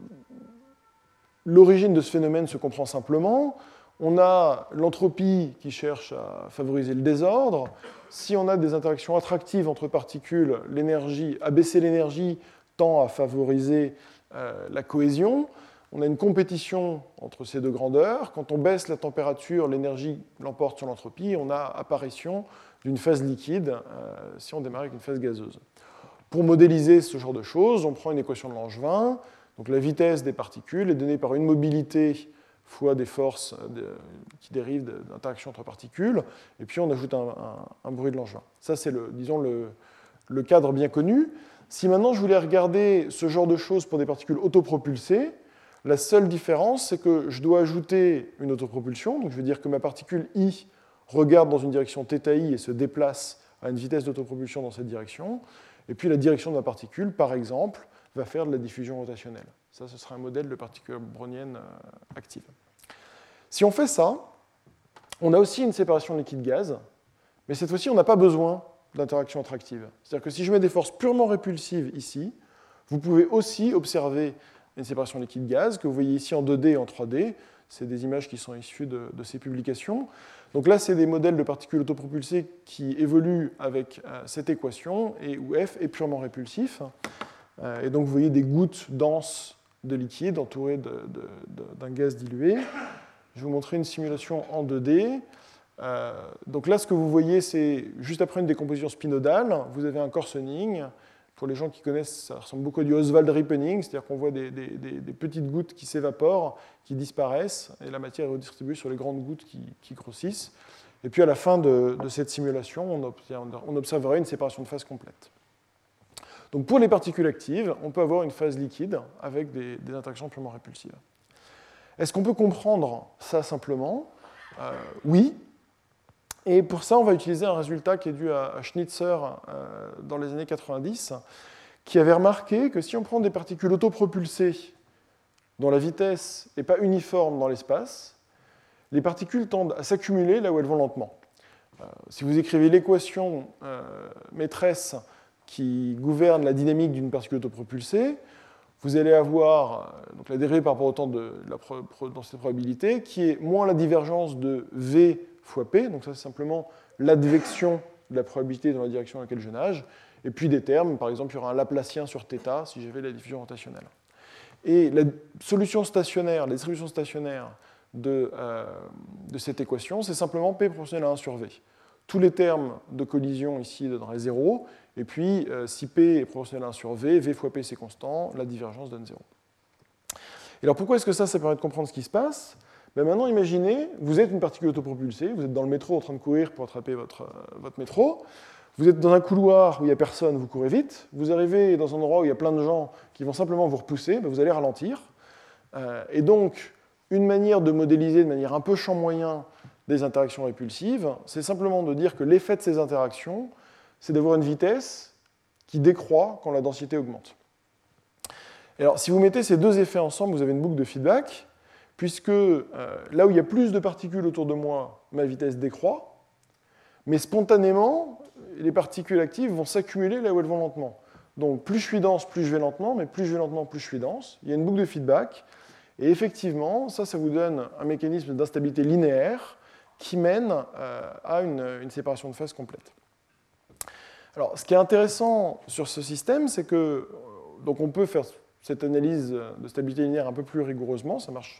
L'origine de ce phénomène se comprend simplement. On a l'entropie qui cherche à favoriser le désordre. Si on a des interactions attractives entre particules, l'énergie, abaisser l'énergie tend à favoriser euh, la cohésion. On a une compétition entre ces deux grandeurs. Quand on baisse la température, l'énergie l'emporte sur l'entropie. On a apparition d'une phase liquide euh, si on démarre avec une phase gazeuse. Pour modéliser ce genre de choses, on prend une équation de Langevin. Donc la vitesse des particules est donnée par une mobilité fois des forces qui dérivent d'interactions entre particules, et puis on ajoute un, un, un bruit de Langevin. Ça, c'est le, disons, le, le cadre bien connu. Si maintenant je voulais regarder ce genre de choses pour des particules autopropulsées, la seule différence, c'est que je dois ajouter une autopropulsion, donc je veux dire que ma particule I regarde dans une direction θi et se déplace à une vitesse d'autopropulsion dans cette direction, et puis la direction de ma particule, par exemple, va faire de la diffusion rotationnelle. Ça, ce sera un modèle de particules browniennes actives. Si on fait ça, on a aussi une séparation liquide-gaz, mais cette fois-ci, on n'a pas besoin d'interaction attractive. C'est-à-dire que si je mets des forces purement répulsives ici, vous pouvez aussi observer une séparation liquide-gaz, que vous voyez ici en deux D et en trois D. C'est des images qui sont issues de, de ces publications. Donc là, c'est des modèles de particules autopropulsées qui évoluent avec euh, cette équation, et où F est purement répulsif. Euh, et donc vous voyez des gouttes denses de liquide entourées de, de, de, d'un gaz dilué. Je vais vous montrer une simulation en deux D. Euh, donc là, ce que vous voyez, c'est juste après une décomposition spinodale, vous avez un coarsening. Pour les gens qui connaissent, ça ressemble beaucoup à du Oswald-Ripening, c'est-à-dire qu'on voit des, des, des, des petites gouttes qui s'évaporent, qui disparaissent, et la matière est redistribuée sur les grandes gouttes qui, qui grossissent. Et puis à la fin de, de cette simulation, on, obtient, on observerait une séparation de phase complète. Donc pour les particules actives, on peut avoir une phase liquide avec des, des interactions purement répulsives. Est-ce qu'on peut comprendre ça simplement ? euh, Oui. Et pour ça, on va utiliser un résultat qui est dû à Schnitzer euh, dans les années quatre-vingt-dix, qui avait remarqué que si on prend des particules autopropulsées dont la vitesse n'est pas uniforme dans l'espace, les particules tendent à s'accumuler là où elles vont lentement. Euh, si vous écrivez l'équation euh, maîtresse qui gouverne la dynamique d'une particule autopropulsée, vous allez avoir donc, la dérivée par rapport au temps de la pro- densité de probabilité, qui est moins la divergence de V fois P, donc ça c'est simplement l'advection de la probabilité dans la direction dans laquelle je nage, et puis des termes, par exemple il y aura un Laplacien sur θ si j'avais la diffusion rotationnelle. Et la solution stationnaire, la distribution stationnaire de, euh, de cette équation, c'est simplement P proportionnel à un sur V. tous les termes de collision ici donneraient zéro, et puis euh, si P est proportionnel à un sur V, V fois P c'est constant, la divergence donne zéro. Et alors pourquoi est-ce que ça, ça permet de comprendre ce qui se passe? Ben maintenant, imaginez, vous êtes une particule autopropulsée, vous êtes dans le métro en train de courir pour attraper votre, euh, votre métro, vous êtes dans un couloir où il n'y a personne, vous courez vite, vous arrivez dans un endroit où il y a plein de gens qui vont simplement vous repousser, ben vous allez ralentir. Euh, et donc, une manière de modéliser de manière un peu champ moyen des interactions répulsives, c'est simplement de dire que l'effet de ces interactions, c'est d'avoir une vitesse qui décroît quand la densité augmente. Et alors, si vous mettez ces deux effets ensemble, vous avez une boucle de feedback, puisque euh, là où il y a plus de particules autour de moi, ma vitesse décroît, mais spontanément, les particules actives vont s'accumuler là où elles vont lentement. Donc plus je suis dense, plus je vais lentement, mais plus je vais lentement, plus je suis dense. Il y a une boucle de feedback, et effectivement, ça, ça vous donne un mécanisme d'instabilité linéaire qui mène euh, à une, une séparation de phase complète. Alors, ce qui est intéressant sur ce système, c'est que donc on peut faire cette analyse de stabilité linéaire un peu plus rigoureusement, ça marche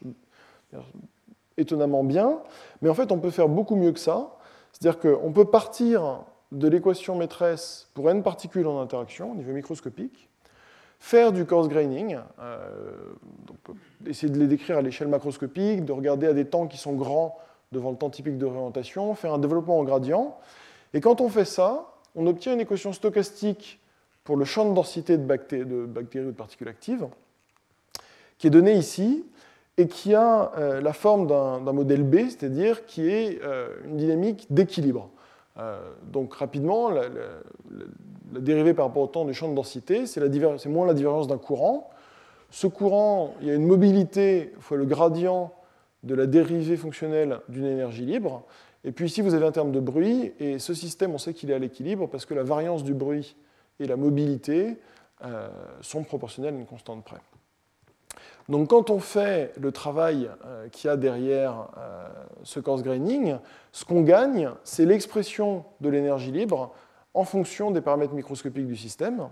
étonnamment bien, mais en fait, on peut faire beaucoup mieux que ça. C'est-à-dire qu'on peut partir de l'équation maîtresse pour n particules en interaction au niveau microscopique, faire du coarse graining, euh, donc essayer de les décrire à l'échelle macroscopique, de regarder à des temps qui sont grands devant le temps typique de réorientation, faire un développement en gradient. Et quand on fait ça, on obtient une équation stochastique pour le champ de densité de, bacté de bactéries ou de particules actives, qui est donnée ici, et qui a euh, la forme d'un modèle B, c'est-à-dire qui est euh, une dynamique d'équilibre. Euh, donc rapidement, la, la, la dérivée par rapport au temps du champ de densité, c'est moins la divergence d'un courant. Ce courant, il y a une mobilité fois le gradient de la dérivée fonctionnelle d'une énergie libre. Et puis ici, vous avez un terme de bruit, et ce système, on sait qu'il est à l'équilibre parce que la variance du bruit et la mobilité euh, sont proportionnelles à une constante près. Donc quand on fait le travail euh, qu'il y a derrière euh, ce coarse graining, ce qu'on gagne, c'est l'expression de l'énergie libre en fonction des paramètres microscopiques du système.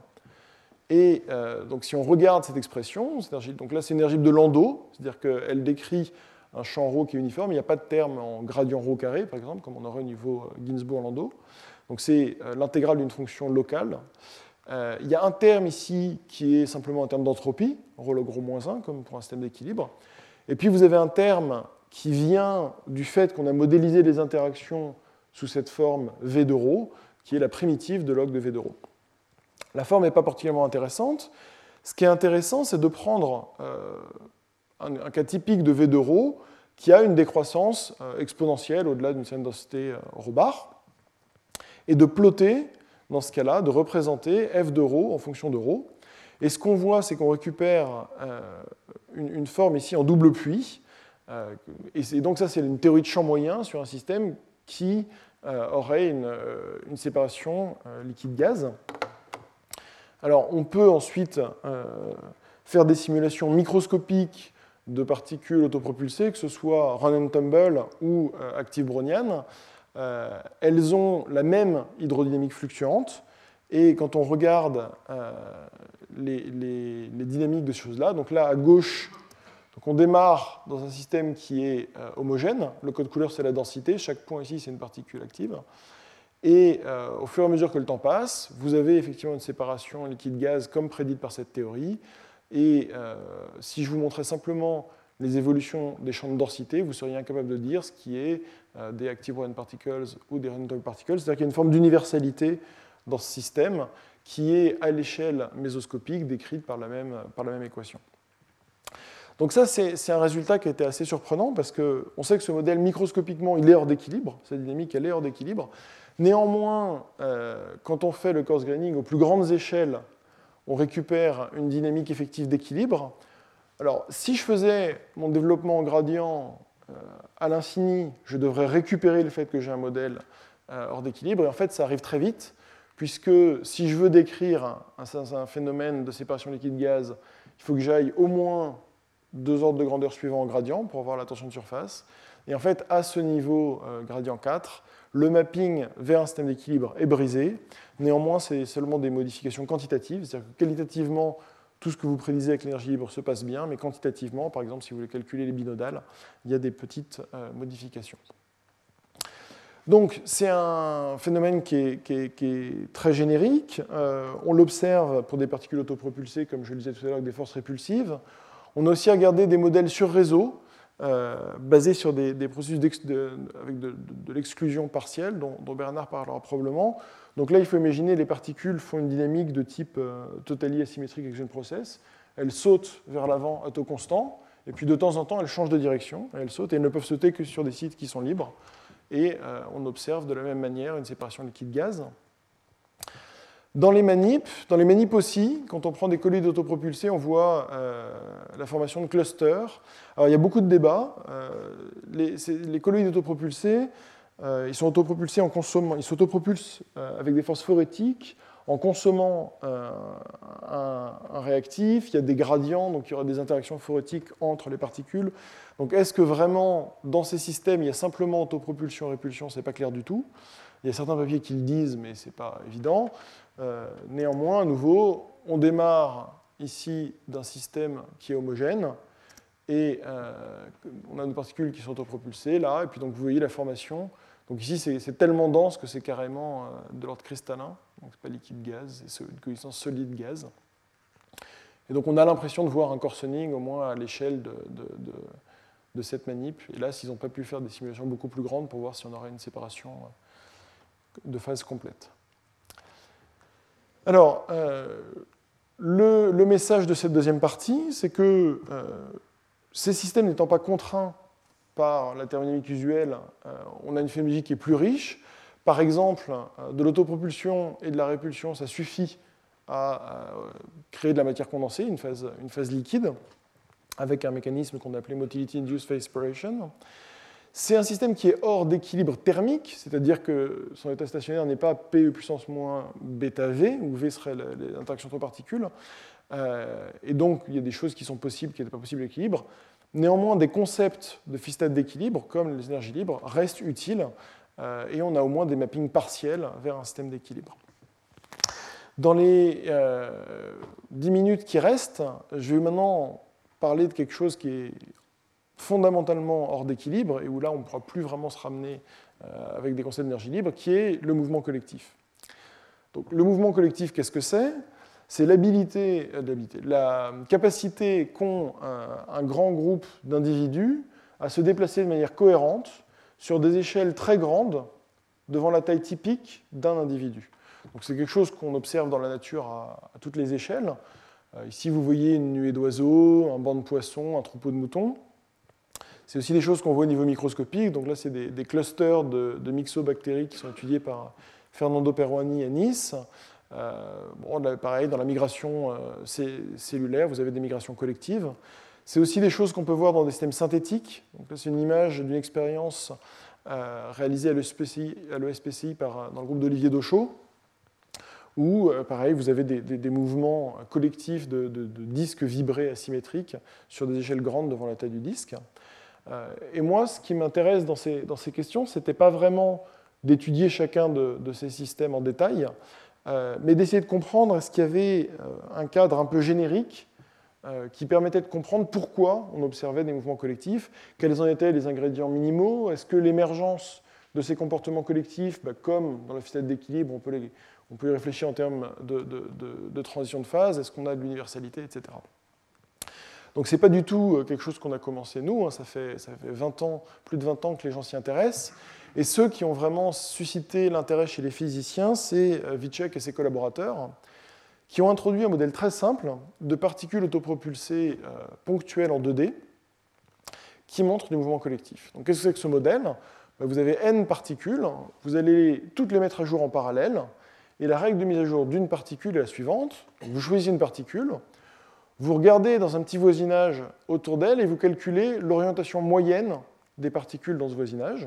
Et euh, donc si on regarde cette expression, donc là c'est une énergie libre de Landau, c'est-à-dire qu'elle décrit un champ ρ qui est uniforme, il n'y a pas de terme en gradient ρ carré, par exemple, comme on aurait au niveau Ginzburg-Landau. Donc c'est euh, l'intégrale d'une fonction locale. Euh, il y a un terme ici qui est simplement un terme d'entropie, ρ log ρ moins un, comme pour un système d'équilibre. Et puis vous avez un terme qui vient du fait qu'on a modélisé les interactions sous cette forme V de ρ, qui est la primitive de log de V de ρ. La forme n'est pas particulièrement intéressante. Ce qui est intéressant, c'est de prendre euh, un, un cas typique de V de ρ qui a une décroissance euh, exponentielle au-delà d'une certaine densité euh, ρ bar, et de plotter dans ce cas-là, de représenter f de ρ en fonction de ρ. Et ce qu'on voit, c'est qu'on récupère euh, une, une forme ici en double puits. Euh, et donc ça, c'est une théorie de champ moyen sur un système qui euh, aurait une, euh, une séparation euh, liquide-gaz. Alors, on peut ensuite euh, faire des simulations microscopiques de particules autopropulsées, que ce soit run and tumble ou euh, active brownienne. Euh, elles ont la même hydrodynamique fluctuante, et quand on regarde euh, les, les, les dynamiques de ces choses-là, donc là à gauche, donc on démarre dans un système qui est euh, homogène, le code couleur c'est la densité, chaque point ici c'est une particule active, et euh, au fur et à mesure que le temps passe, vous avez effectivement une séparation liquide-gaz comme prédite par cette théorie, et euh, si je vous montrais simplement les évolutions des champs de densité, vous seriez incapable de dire ce qui est euh, des active brownian particles ou des random particles. C'est-à-dire qu'il y a une forme d'universalité dans ce système qui est à l'échelle mésoscopique décrite par la même, par la même équation. Donc ça, c'est, c'est un résultat qui a été assez surprenant parce qu'on sait que ce modèle, microscopiquement, il est hors d'équilibre. Sa dynamique, elle est hors d'équilibre. Néanmoins, euh, quand on fait le coarse graining aux plus grandes échelles, on récupère une dynamique effective d'équilibre. Alors, si je faisais mon développement en gradient euh, à l'infini, je devrais récupérer le fait que j'ai un modèle euh, hors d'équilibre. Et en fait, ça arrive très vite, puisque si je veux décrire un, un, un phénomène de séparation liquide-gaz, il faut que j'aille au moins deux ordres de grandeur suivants en gradient pour avoir la tension de surface. Et en fait, à ce niveau euh, gradient quatre, le mapping vers un système d'équilibre est brisé. Néanmoins, c'est seulement des modifications quantitatives, c'est-à-dire que qualitativement, tout ce que vous prédisez avec l'énergie libre se passe bien, mais quantitativement, par exemple, si vous voulez calculer les binodales, il y a des petites euh, modifications. Donc c'est un phénomène qui est, qui est, qui est très générique. Euh, on l'observe pour des particules autopropulsées, comme je le disais tout à l'heure, avec des forces répulsives. On a aussi regardé des modèles sur réseau, euh, basés sur des, des processus de, avec de, de, de l'exclusion partielle, dont, dont Bernard parlera probablement. Donc là, il faut imaginer les particules font une dynamique de type euh, totally asymmetric action process. Elles sautent vers l'avant à taux constant, et puis de temps en temps, elles changent de direction, et elles sautent, et elles ne peuvent sauter que sur des sites qui sont libres. Et euh, on observe de la même manière une séparation liquide-gaz. Dans les manips, dans les manips aussi, quand on prend des colloïdes autopropulsés, on voit euh, la formation de clusters. Alors il y a beaucoup de débats. Euh, les, les colloïdes autopropulsés, euh, ils sont autopropulsés en consommant, ils s'autopropulsent euh, avec des forces phorétiques en consommant euh, un, un réactif. Il y a des gradients, donc il y aura des interactions phorétiques entre les particules. Donc est-ce que vraiment, dans ces systèmes, il y a simplement autopropulsion-répulsion? Ce n'est pas clair du tout. Il y a certains papiers qui le disent, mais ce n'est pas évident. Euh, néanmoins, à nouveau, on démarre ici d'un système qui est homogène, et euh, on a nos particules qui sont autopropulsées, là, et puis donc vous voyez la formation. Donc ici, c'est, c'est tellement dense que c'est carrément euh, de l'ordre cristallin, donc ce n'est pas liquide-gaz, c'est une coexistence solide-gaz. Et donc on a l'impression de voir un coarsening, au moins à l'échelle de, de, de, de cette manip. Et là, s'ils n'ont pas pu faire des simulations beaucoup plus grandes pour voir si on aurait une séparation de phase complète. Alors, euh, le, le message de cette deuxième partie, c'est que euh, ces systèmes n'étant pas contraints par la thermodynamique usuelle, euh, on a une phénoménologie qui est plus riche. Par exemple, euh, de l'autopropulsion et de la répulsion, ça suffit à, à créer de la matière condensée, une phase, une phase liquide, avec un mécanisme qu'on a appelé Motility Induced Phase Separation. C'est un système qui est hors d'équilibre thermique, c'est-à-dire que son état stationnaire n'est pas P E puissance moins bêta V, où V serait l'interaction entre particules. Euh, et donc, il y a des choses qui sont possibles, qui n'étaient pas possibles à l'équilibre. Néanmoins, des concepts de physique d'équilibre, comme les énergies libres, restent utiles, euh, et on a au moins des mappings partiels vers un système d'équilibre. Dans les euh, dix minutes qui restent, je vais maintenant parler de quelque chose qui est fondamentalement hors d'équilibre, et où là on ne pourra plus vraiment se ramener euh, avec des concepts d'énergie libre, qui est le mouvement collectif. Donc, le mouvement collectif, qu'est-ce que c'est? C'est l'habilité, euh, l'habilité, la capacité qu'ont un, un grand groupe d'individus à se déplacer de manière cohérente sur des échelles très grandes devant la taille typique d'un individu. Donc, c'est quelque chose qu'on observe dans la nature à, à toutes les échelles. Euh, ici, vous voyez une nuée d'oiseaux, un banc de poissons, un troupeau de moutons. C'est aussi des choses qu'on voit au niveau microscopique. Donc là, c'est des, des clusters de, de myxobactéries qui sont étudiés par Fernando Peruani à Nice. Euh, bon, là, pareil, dans la migration euh, cellulaire, vous avez des migrations collectives. C'est aussi des choses qu'on peut voir dans des systèmes synthétiques. Donc là, c'est une image d'une expérience euh, réalisée à l'E S P C I, à l'E S P C I par, dans le groupe d'Olivier Dauchot, où, euh, pareil, vous avez des, des, des mouvements collectifs de, de, de disques vibrés asymétriques sur des échelles grandes devant la taille du disque. Et moi, ce qui m'intéresse dans ces, dans ces questions, ce n'était pas vraiment d'étudier chacun de, de ces systèmes en détail, euh, mais d'essayer de comprendre est-ce qu'il y avait un cadre un peu générique euh, qui permettait de comprendre pourquoi on observait des mouvements collectifs, quels en étaient les ingrédients minimaux, est-ce que l'émergence de ces comportements collectifs, bah, comme dans la physique d'équilibre, on peut, les, on peut y réfléchir en termes de, de, de, de transition de phase, est-ce qu'on a de l'universalité, et cetera. Donc ce n'est pas du tout quelque chose qu'on a commencé nous, hein, ça fait, ça fait vingt ans, plus de vingt ans que les gens s'y intéressent. Et ceux qui ont vraiment suscité l'intérêt chez les physiciens, c'est Vicek et ses collaborateurs, qui ont introduit un modèle très simple de particules autopropulsées euh, ponctuelles en deux D, qui montrent du mouvement collectif. Donc qu'est-ce que c'est que ce modèle? Vous avez n particules, vous allez toutes les mettre à jour en parallèle, et la règle de mise à jour d'une particule est la suivante. Vous choisissez une particule, vous regardez dans un petit voisinage autour d'elle et vous calculez l'orientation moyenne des particules dans ce voisinage.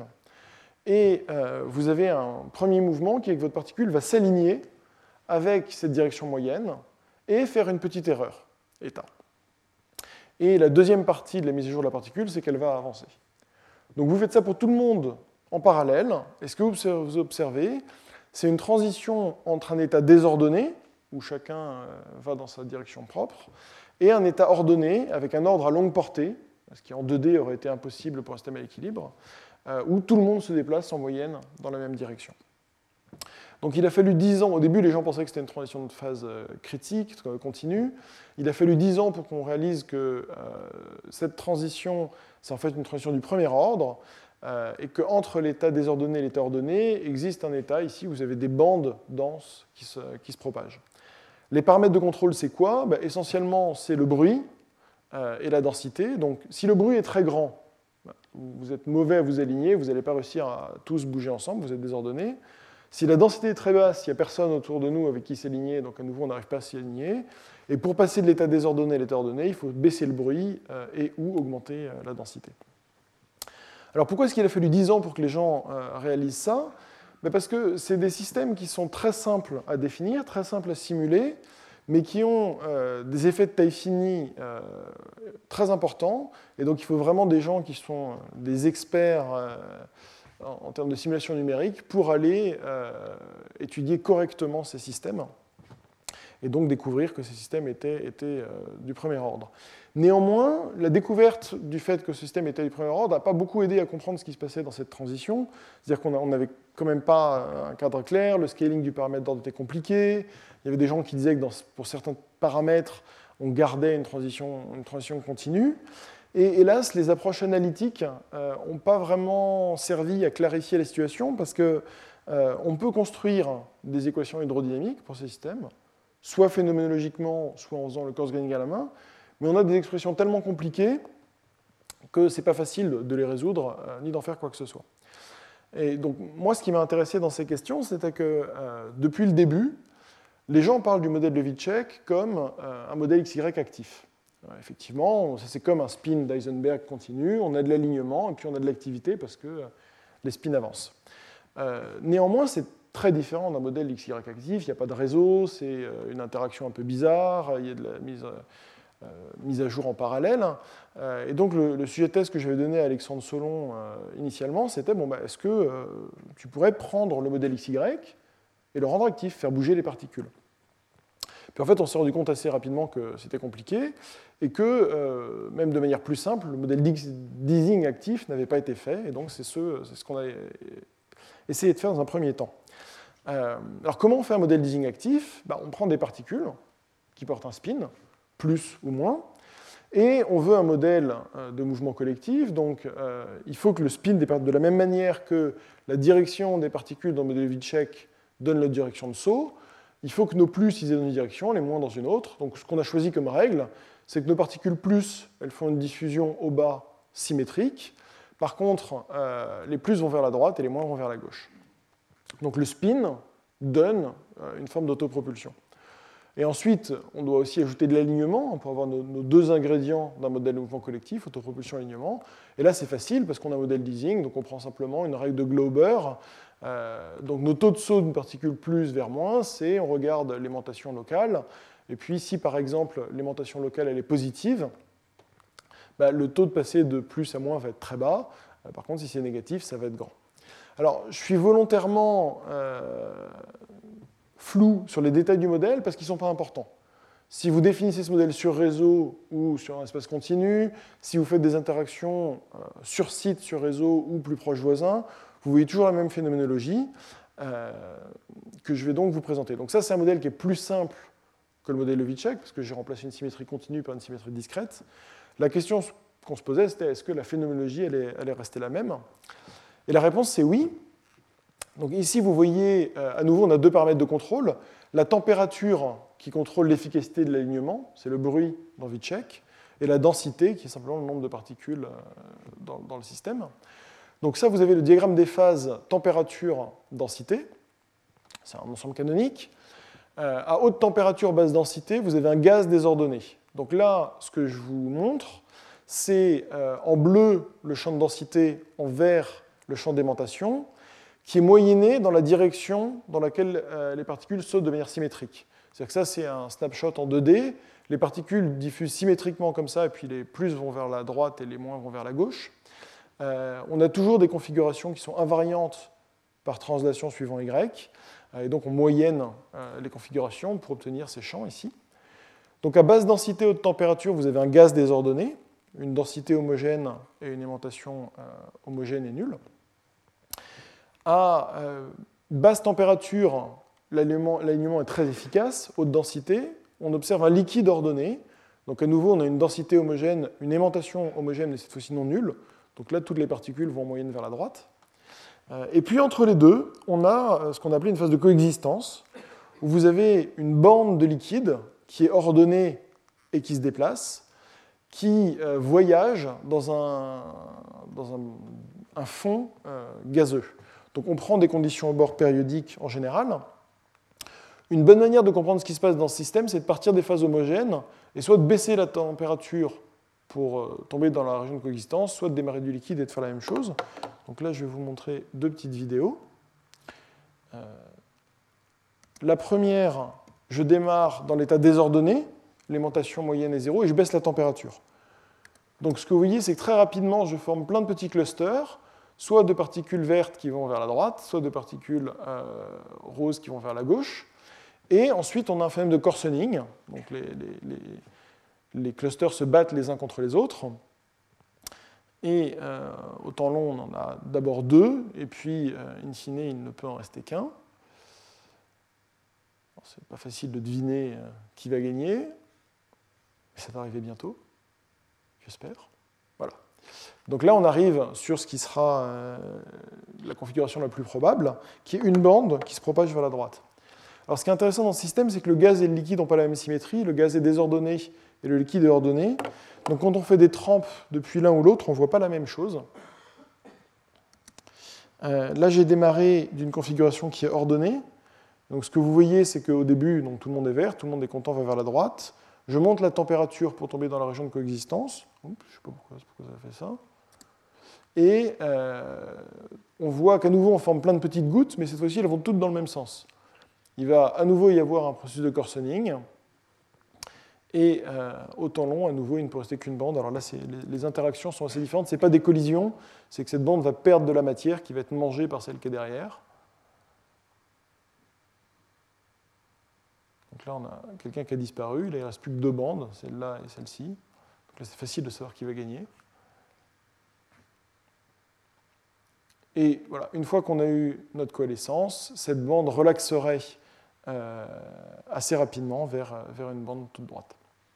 Et euh, vous avez un premier mouvement qui est que votre particule va s'aligner avec cette direction moyenne et faire une petite erreur, état. Et la deuxième partie de la mise à jour de la particule, c'est qu'elle va avancer. Donc vous faites ça pour tout le monde en parallèle. Et ce que vous observez, c'est une transition entre un état désordonné, où chacun va dans sa direction propre, et un état ordonné avec un ordre à longue portée, ce qui en deux D aurait été impossible pour un système à l'équilibre, euh, où tout le monde se déplace en moyenne dans la même direction. Donc il a fallu dix ans, au début les gens pensaient que c'était une transition de phase euh, critique, continue, il a fallu dix ans pour qu'on réalise que euh, cette transition, c'est en fait une transition du premier ordre, euh, et qu'entre l'état désordonné et l'état ordonné, existe un état, ici vous avez des bandes denses qui se, qui se propagent. Les paramètres de contrôle, c'est quoi? Ben, essentiellement, c'est le bruit euh, et la densité. Donc si le bruit est très grand, ben, vous êtes mauvais à vous aligner, vous n'allez pas réussir à tous bouger ensemble, vous êtes désordonnés. Si la densité est très basse, il n'y a personne autour de nous avec qui s'aligner, donc à nouveau on n'arrive pas à s'y aligner. Et pour passer de l'état désordonné à l'état ordonné, il faut baisser le bruit euh, et ou augmenter euh, la densité. Alors pourquoi est-ce qu'il a fallu dix ans pour que les gens euh, réalisent ça? Ben parce que c'est des systèmes qui sont très simples à définir, très simples à simuler, mais qui ont euh, des effets de taille finie euh, très importants. Et donc il faut vraiment des gens qui sont des experts euh, en termes de simulation numérique pour aller euh, étudier correctement ces systèmes et donc découvrir que ces systèmes étaient, étaient euh, du premier ordre. Néanmoins, la découverte du fait que ce système était du premier ordre n'a pas beaucoup aidé à comprendre ce qui se passait dans cette transition. C'est-à-dire qu'on n'avait quand même pas un cadre clair, le scaling du paramètre d'ordre était compliqué, il y avait des gens qui disaient que dans, pour certains paramètres, on gardait une transition, une transition continue. Et hélas, les approches analytiques n'ont euh, pas vraiment servi à clarifier la situation parce qu'on euh, peut construire des équations hydrodynamiques pour ces systèmes, soit phénoménologiquement, soit en faisant le coarse graining à la main, mais on a des expressions tellement compliquées que ce n'est pas facile de les résoudre euh, ni d'en faire quoi que ce soit. Et donc, moi, ce qui m'a intéressé dans ces questions, c'était que euh, depuis le début, les gens parlent du modèle de Levitchek comme euh, un modèle X Y actif. Effectivement, c'est comme un spin d'Heisenberg continu, on a de l'alignement et puis on a de l'activité parce que les spins avancent. Euh, néanmoins, c'est très différent d'un modèle X Y actif, il n'y a pas de réseau, c'est une interaction un peu bizarre, il y a de la mise, euh, mise à jour en parallèle. Euh, et donc le, le sujet de thèse que j'avais donné à Alexandre Solon euh, initialement, c'était bon, bah, est-ce que euh, tu pourrais prendre le modèle X Y et le rendre actif, faire bouger les particules? Puis en fait, on s'est rendu compte assez rapidement que c'était compliqué et que, euh, même de manière plus simple, le modèle d'easing actif n'avait pas été fait. Et donc, c'est ce, c'est ce qu'on a essayé de faire dans un premier temps. Euh, alors, comment on fait un modèle d'easing actif? Ben, on prend des particules qui portent un spin, plus ou moins, et on veut un modèle de mouvement collectif. Donc, euh, il faut que le spin, de la même manière que la direction des particules dans le modèle Levitchek donne la direction de saut, il faut que nos plus ils aient dans une direction, les moins dans une autre. Donc ce qu'on a choisi comme règle, c'est que nos particules plus, elles font une diffusion au bas symétrique. Par contre, euh, les plus vont vers la droite et les moins vont vers la gauche. Donc le spin donne euh, une forme d'autopropulsion. Et ensuite, on doit aussi ajouter de l'alignement pour avoir nos, nos deux ingrédients d'un modèle de mouvement collectif, autopropulsion et alignement. Et là, c'est facile parce qu'on a un modèle d'easing, donc on prend simplement une règle de Glauber. Euh, donc nos taux de saut d'une particule plus vers moins, c'est on regarde l'aimantation locale, et puis si par exemple l'aimantation locale elle est positive, bah, le taux de passer de plus à moins va être très bas, euh, par contre si c'est négatif, ça va être grand. Alors je suis volontairement euh, flou sur les détails du modèle parce qu'ils ne sont pas importants. Si vous définissez ce modèle sur réseau ou sur un espace continu, si vous faites des interactions euh, sur site, sur réseau ou plus proche voisin, vous voyez toujours la même phénoménologie euh, que je vais donc vous présenter. Donc ça, c'est un modèle qui est plus simple que le modèle Levitchek, parce que j'ai remplacé une symétrie continue par une symétrie discrète. La question qu'on se posait, c'était est-ce que la phénoménologie elle est, elle est restée la même? Et la réponse, c'est oui. Donc ici, vous voyez, euh, à nouveau, on a deux paramètres de contrôle. La température qui contrôle l'efficacité de l'alignement, c'est le bruit dans Levitchek, et la densité, qui est simplement le nombre de particules euh, dans, dans le système. Donc ça, vous avez le diagramme des phases température-densité. C'est un ensemble canonique. Euh, à haute température, basse densité, vous avez un gaz désordonné. Donc là, ce que je vous montre, c'est euh, en bleu le champ de densité, en vert le champ d'aimantation, qui est moyenné dans la direction dans laquelle euh, les particules sautent de manière symétrique. C'est-à-dire que ça, c'est un snapshot en deux D. Les particules diffusent symétriquement comme ça, et puis les plus vont vers la droite et les moins vont vers la gauche. Euh, on a toujours des configurations qui sont invariantes par translation suivant Y, euh, et donc on moyenne euh, les configurations pour obtenir ces champs ici. Donc à basse densité, haute température, vous avez un gaz désordonné, une densité homogène et une aimantation euh, homogène et nulle. À euh, basse température, l'alignement est très efficace. Haute densité, on observe un liquide ordonné. Donc à nouveau, on a une densité homogène, une aimantation homogène, mais cette fois-ci non nulle. Donc là, toutes les particules vont en moyenne vers la droite. Et puis entre les deux, on a ce qu'on appelle une phase de coexistence, où vous avez une bande de liquide qui est ordonnée et qui se déplace, qui euh, voyage dans un, dans un, un fond euh, gazeux. Donc on prend des conditions au bord périodiques en général. Une bonne manière de comprendre ce qui se passe dans ce système, c'est de partir des phases homogènes, et soit de baisser la température pour euh, tomber dans la région de coexistence, soit de démarrer du liquide et de faire la même chose. Donc là, je vais vous montrer deux petites vidéos. Euh, la première, je démarre dans l'état désordonné, l'aimantation moyenne est zéro, et je baisse la température. Donc ce que vous voyez, c'est que très rapidement, je forme plein de petits clusters, soit de particules vertes qui vont vers la droite, soit de particules euh, roses qui vont vers la gauche. Et ensuite, on a un phénomène de coarsening. Donc les, les, les, les clusters se battent les uns contre les autres. Et euh, au temps long, on en a d'abord deux, et puis, euh, in fine, il ne peut en rester qu'un. C'est pas facile de deviner euh, qui va gagner, mais ça va arriver bientôt, j'espère. Voilà. Donc là, on arrive sur ce qui sera euh, la configuration la plus probable, qui est une bande qui se propage vers la droite. Alors, ce qui est intéressant dans ce système, c'est que le gaz et le liquide n'ont pas la même symétrie. Le gaz est désordonné et le liquide est ordonné. Donc, quand on fait des trempes depuis l'un ou l'autre, on ne voit pas la même chose. Euh, là, j'ai démarré d'une configuration qui est ordonnée. Donc, ce que vous voyez, c'est qu'au début, donc, tout le monde est vert, tout le monde est content, va vers la droite. Je monte la température pour tomber dans la région de coexistence. Oups, je ne sais pas pourquoi, pourquoi ça fait ça. Et euh, on voit qu'à nouveau, on forme plein de petites gouttes, mais cette fois-ci, elles vont toutes dans le même sens. Il va à nouveau y avoir un processus de coarsening. Et euh, au temps long, à nouveau, il ne peut rester qu'une bande. Alors là, les, les interactions sont assez différentes. Ce n'est pas des collisions, c'est que cette bande va perdre de la matière qui va être mangée par celle qui est derrière. Donc là, on a quelqu'un qui a disparu. Là, il ne reste plus que deux bandes, celle-là et celle-ci. Donc là, c'est facile de savoir qui va gagner. Et voilà, une fois qu'on a eu notre coalescence, cette bande relaxerait euh, assez rapidement vers, vers une bande toute droite.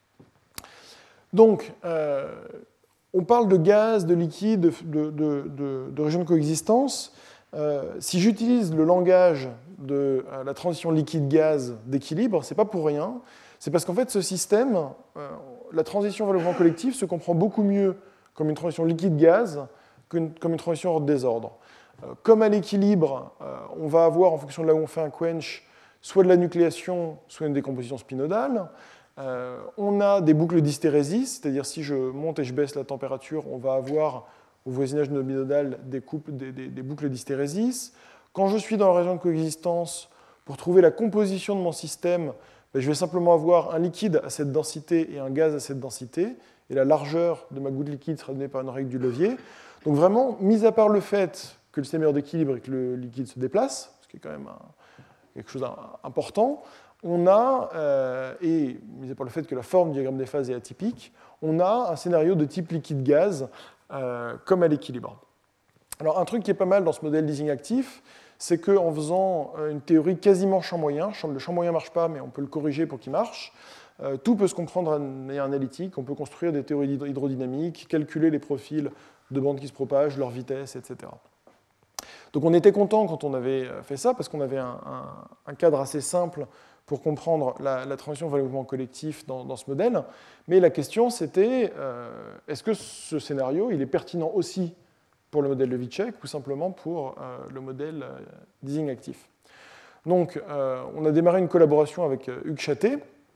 Donc, euh, on parle de gaz, de liquide, de, de, de, de région de coexistence. Euh, si j'utilise le langage de euh, la transition liquide-gaz d'équilibre, ce n'est pas pour rien. C'est parce qu'en fait, ce système, euh, la transition vers le mouvement collectif se comprend beaucoup mieux comme une transition liquide-gaz que comme une transition hors désordre. Euh, comme à l'équilibre, euh, on va avoir, en fonction de là où on fait un quench, soit de la nucléation, soit une décomposition spinodale. Euh, on a des boucles d'hystérésis, c'est-à-dire si je monte et je baisse la température, on va avoir au voisinage nodal des, des, des, des boucles d'hystérésis. Quand je suis dans la région de coexistence, pour trouver la composition de mon système, ben, je vais simplement avoir un liquide à cette densité et un gaz à cette densité, et la largeur de ma goutte liquide sera donnée par une règle du levier. Donc vraiment, mis à part le fait que le système est hors d'équilibre et que le liquide se déplace, ce qui est quand même un, quelque chose d'important, on a, euh, et mis à part le fait que la forme du diagramme des phases est atypique, on a un scénario de type liquide-gaz euh, comme à l'équilibre. Alors un truc qui est pas mal dans ce modèle d'Ising actif, c'est qu'en faisant une théorie quasiment champ moyen, le champ moyen ne marche pas, mais on peut le corriger pour qu'il marche, euh, tout peut se comprendre de manière analytique, on peut construire des théories hydrodynamiques, calculer les profils de bandes qui se propagent, leur vitesse, et cetera. Donc on était content quand on avait fait ça, parce qu'on avait un, un, un cadre assez simple pour comprendre la, la transition vers le mouvement collectif dans, dans ce modèle. Mais la question, c'était, euh, est-ce que ce scénario il est pertinent aussi pour le modèle de Levitchek ou simplement pour euh, le modèle euh, d'Ising actif? Donc euh, on a démarré une collaboration avec euh, Hugues Chaté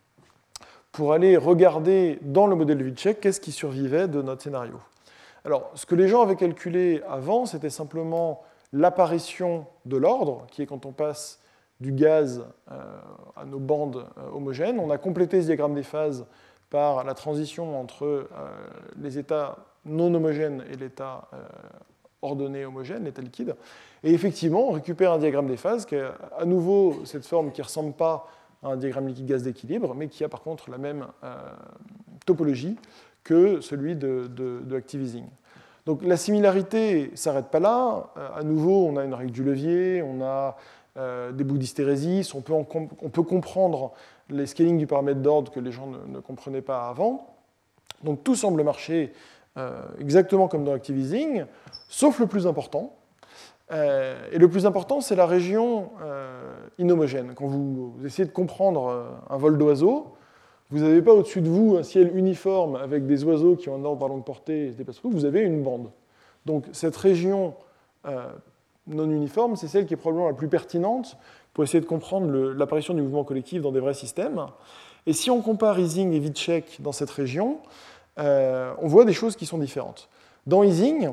pour aller regarder dans le modèle de Levitchek qu'est-ce qui survivait de notre scénario. Alors, ce que les gens avaient calculé avant, c'était simplement l'apparition de l'ordre, qui est quand on passe du gaz euh, à nos bandes euh, homogènes. On a complété ce diagramme des phases par la transition entre euh, les états non homogènes et l'état euh, ordonné homogène, l'état liquide. Et effectivement, on récupère un diagramme des phases qui a à nouveau cette forme qui ne ressemble pas à un diagramme liquide-gaz d'équilibre, mais qui a par contre la même euh, topologie que celui de, de, de ActiveEasing. Donc la similarité ne s'arrête pas là. À nouveau, on a une règle du levier, on a euh, des bouts d'hystérésis, on peut, en, on peut comprendre les scalings du paramètre d'ordre que les gens ne, ne comprenaient pas avant. Donc tout semble marcher euh, exactement comme dans ActiveEasing, sauf le plus important. Euh, et le plus important, c'est la région euh, inhomogène. Quand vous, vous essayez de comprendre euh, un vol d'oiseaux, vous n'avez pas au-dessus de vous un ciel uniforme avec des oiseaux qui ont un ordre par longue portée et se déplacent. Vous avez une bande. Donc cette région euh, non uniforme, c'est celle qui est probablement la plus pertinente pour essayer de comprendre l'apparition du mouvement collectif dans des vrais systèmes. Et si on compare Ising et Witschek dans cette région, euh, on voit des choses qui sont différentes. Dans Ising,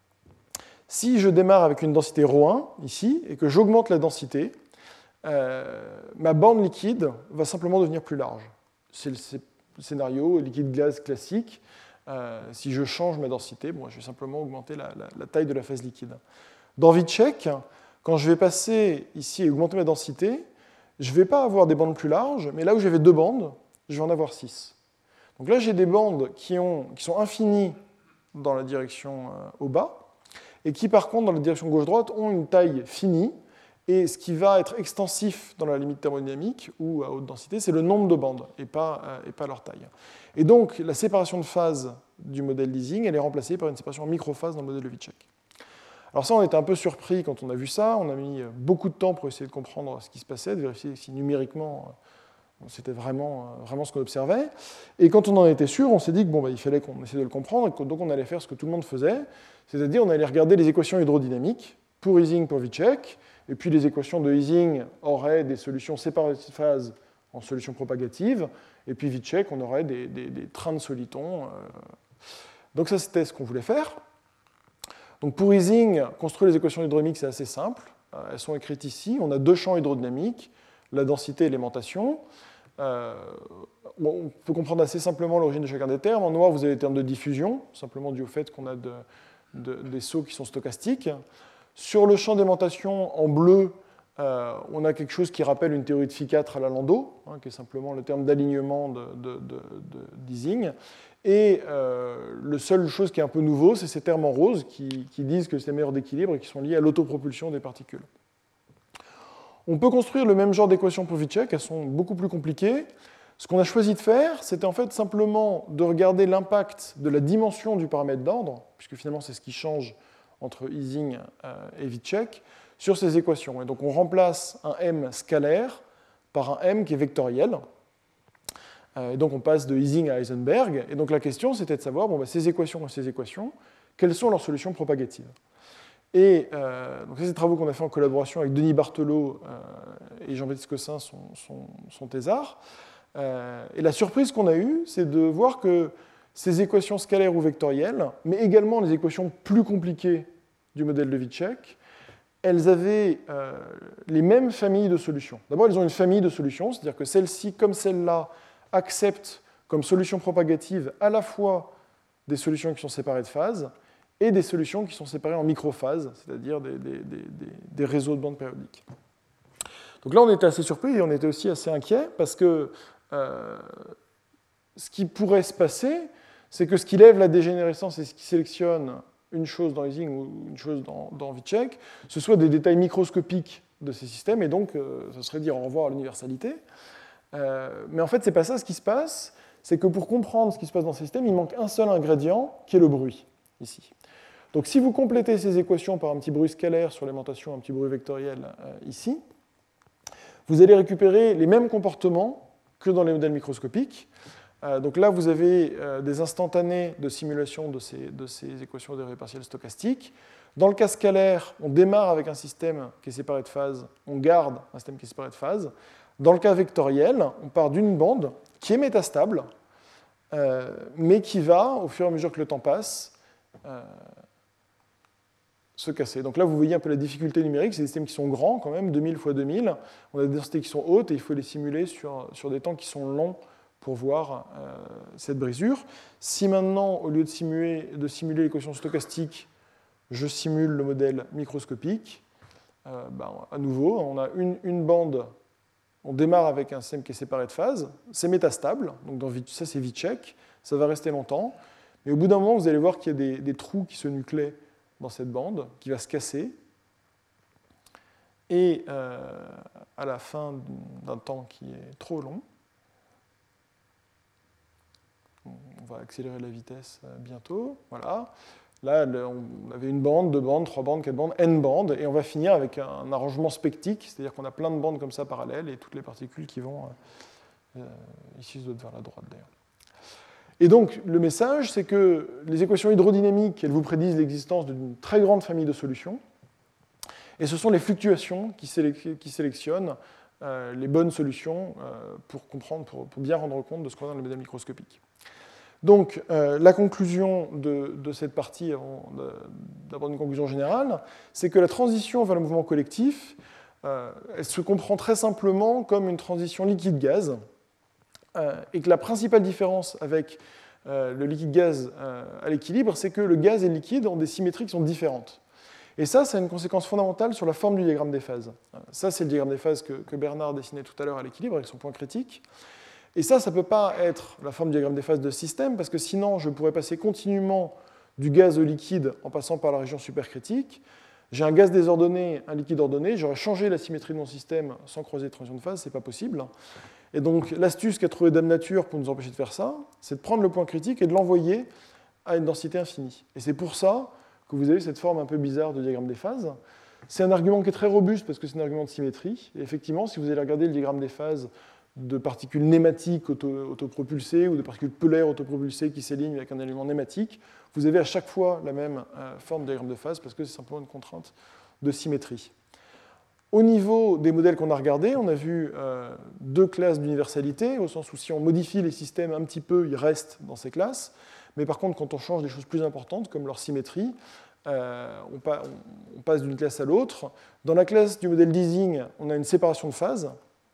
si je démarre avec une densité ρ un, ici, et que j'augmente la densité, euh, ma bande liquide va simplement devenir plus large. C'est le scénario liquide-gaz classique. Euh, si je change ma densité, bon, je vais simplement augmenter la, la, la taille de la phase liquide. Dans Witschek, quand je vais passer ici et augmenter ma densité, je ne vais pas avoir des bandes plus larges, mais là où j'avais deux bandes, je vais en avoir six. Donc là, j'ai des bandes qui, ont, qui sont infinies dans la direction euh, au bas, et qui, par contre, dans la direction gauche-droite, ont une taille finie. Et ce qui va être extensif dans la limite thermodynamique ou à haute densité, c'est le nombre de bandes et pas, euh, et pas leur taille. Et donc, la séparation de phase du modèle d'Ising, elle est remplacée par une séparation en microphase dans le modèle de Witschek. Alors ça, on était un peu surpris quand on a vu ça. On a mis beaucoup de temps pour essayer de comprendre ce qui se passait, de vérifier si numériquement, c'était vraiment, vraiment ce qu'on observait. Et quand on en était sûr, on s'est dit qu'il bon, bah, il fallait qu'on essaie de le comprendre, et que, donc on allait faire ce que tout le monde faisait, c'est-à-dire on allait regarder les équations hydrodynamiques pour Ising, pour Witschek, et puis les équations de Ising auraient des solutions séparées de phase en solution propagative, et puis Witschek, on aurait des, des, des trains de solitons. Donc ça, c'était ce qu'on voulait faire. Donc pour Ising, construire les équations hydrodynamiques, c'est assez simple. Elles sont écrites ici. On a deux champs hydrodynamiques, la densité et l'aimantation. Euh, on peut comprendre assez simplement l'origine de chacun des termes. En noir, vous avez les termes de diffusion, simplement dû au fait qu'on a de, de, des sauts qui sont stochastiques. Sur le champ d'aimantation, en bleu, euh, on a quelque chose qui rappelle une théorie de phi quatre à la Landau, hein, qui est simplement le terme d'alignement de, de, de, de, d'Ising. Et euh, la seule chose qui est un peu nouveau, c'est ces termes en rose qui, qui disent que c'est les meilleurs d'équilibre et qui sont liés à l'autopropulsion des particules. On peut construire le même genre d'équations pour Witschek, elles sont beaucoup plus compliquées. Ce qu'on a choisi de faire, c'était en fait simplement de regarder l'impact de la dimension du paramètre d'ordre, puisque finalement c'est ce qui change entre Ising et Witschek, sur ces équations. Et donc on remplace un m scalaire par un m qui est vectoriel. Et donc on passe de Ising à Heisenberg. Et donc la question, c'était de savoir, bon, bah, ces équations et ces équations, quelles sont leurs solutions propagatives. Et euh, donc, ces travaux qu'on a fait en collaboration avec Denis Barthelot euh, et Jean-Baptiste Cossin, son, son, son thésard. Euh, et la surprise qu'on a eue, c'est de voir que ces équations scalaires ou vectorielles, mais également les équations plus compliquées du modèle de Witschek, elles avaient euh, les mêmes familles de solutions. D'abord, elles ont une famille de solutions, c'est-à-dire que celle-ci, comme celle-là, acceptent comme solution propagative à la fois des solutions qui sont séparées de phase et des solutions qui sont séparées en microphases, c'est-à-dire des, des, des, des réseaux de bandes périodiques. Donc là, on était assez surpris et on était aussi assez inquiet parce que euh, ce qui pourrait se passer, c'est que ce qui lève la dégénérescence et ce qui sélectionne une chose dans Ising ou une chose dans, dans Witschek, ce soit des détails microscopiques de ces systèmes, et donc euh, ce serait dire au revoir à l'universalité. Euh, mais en fait, ce n'est pas ça ce qui se passe, c'est que pour comprendre ce qui se passe dans ces systèmes, il manque un seul ingrédient, qui est le bruit, ici. Donc si vous complétez ces équations par un petit bruit scalaire sur l'aimantation, un petit bruit vectoriel euh, ici, vous allez récupérer les mêmes comportements que dans les modèles microscopiques. Euh, donc là, vous avez euh, des instantanés de simulation de ces, de ces équations dérivées partielles stochastiques. Dans le cas scalaire, on démarre avec un système qui est séparé de phase, on garde un système qui est séparé de phase. Dans le cas vectoriel, on part d'une bande qui est métastable, euh, mais qui va, au fur et à mesure que le temps passe, euh, se casser. Donc là, vous voyez un peu la difficulté numérique, c'est des systèmes qui sont grands quand même, deux mille fois deux mille. On a des densités qui sont hautes et il faut les simuler sur, sur des temps qui sont longs pour voir euh, cette brisure. Si maintenant, au lieu de simuler, de simuler l'équation stochastique, je simule le modèle microscopique, euh, ben, à nouveau, on a une, une bande, on démarre avec un système qui est séparé de phase, c'est métastable, donc dans, ça c'est Witschek, ça va rester longtemps. Mais au bout d'un moment, vous allez voir qu'il y a des, des trous qui se nucléent dans cette bande, qui va se casser. Et euh, à la fin d'un temps qui est trop long, on va accélérer la vitesse bientôt, voilà. Là, on avait une bande, deux bandes, trois bandes, quatre bandes, n bandes, et on va finir avec un arrangement spectique, c'est-à-dire qu'on a plein de bandes comme ça parallèles, et toutes les particules qui vont, euh, ici je dois être vers la droite d'ailleurs. Et donc, le message, c'est que les équations hydrodynamiques, elles vous prédisent l'existence d'une très grande famille de solutions, et ce sont les fluctuations qui, sélec- qui sélectionnent euh, les bonnes solutions euh, pour comprendre, pour, pour bien rendre compte de ce qu'on a dans le modèle microscopique. Donc, euh, la conclusion de, de cette partie, avant d'avoir une conclusion générale, c'est que la transition vers le mouvement collectif, euh, elle se comprend très simplement comme une transition liquide-gaz, euh, et que la principale différence avec euh, le liquide-gaz euh, à l'équilibre, c'est que le gaz et le liquide ont des symétries qui sont différentes. Et ça, ça a une conséquence fondamentale sur la forme du diagramme des phases. Ça, c'est le diagramme des phases que, que Bernard dessinait tout à l'heure à l'équilibre, avec son point critique. Et ça, ça ne peut pas être la forme du diagramme des phases de système, parce que sinon, je pourrais passer continuellement du gaz au liquide en passant par la région supercritique. J'ai un gaz désordonné, un liquide ordonné, j'aurais changé la symétrie de mon système sans creuser de transition de phase, ce n'est pas possible. Et donc, l'astuce qu'a trouvée Dame Nature pour nous empêcher de faire ça, c'est de prendre le point critique et de l'envoyer à une densité infinie. Et c'est pour ça que vous avez cette forme un peu bizarre de diagramme des phases. C'est un argument qui est très robuste, parce que c'est un argument de symétrie. Et effectivement, si vous allez regarder le diagramme des phases de particules nématiques auto, autopropulsées ou de particules polaires autopropulsées qui s'alignent avec un élément nématique, vous avez à chaque fois la même euh, forme de diagramme de phase parce que c'est simplement une contrainte de symétrie. Au niveau des modèles qu'on a regardés, on a vu euh, deux classes d'universalité, au sens où si on modifie les systèmes un petit peu, ils restent dans ces classes, mais par contre, quand on change des choses plus importantes, comme leur symétrie, euh, on, pa on passe d'une classe à l'autre. Dans la classe du modèle d'Ising, on a une séparation de phase,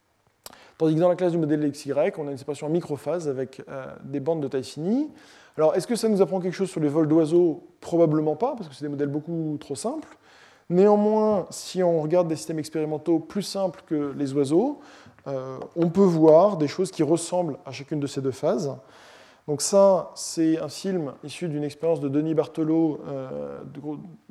tandis que dans la classe du modèle X Y, on a une séparation en microphase avec euh, des bandes de taille finie. Alors, est-ce que ça nous apprend quelque chose sur les vols d'oiseaux? Probablement pas, parce que c'est des modèles beaucoup trop simples. Néanmoins, si on regarde des systèmes expérimentaux plus simples que les oiseaux, euh, on peut voir des choses qui ressemblent à chacune de ces deux phases. Donc ça, c'est un film issu d'une expérience de Denis Barthelot euh, de,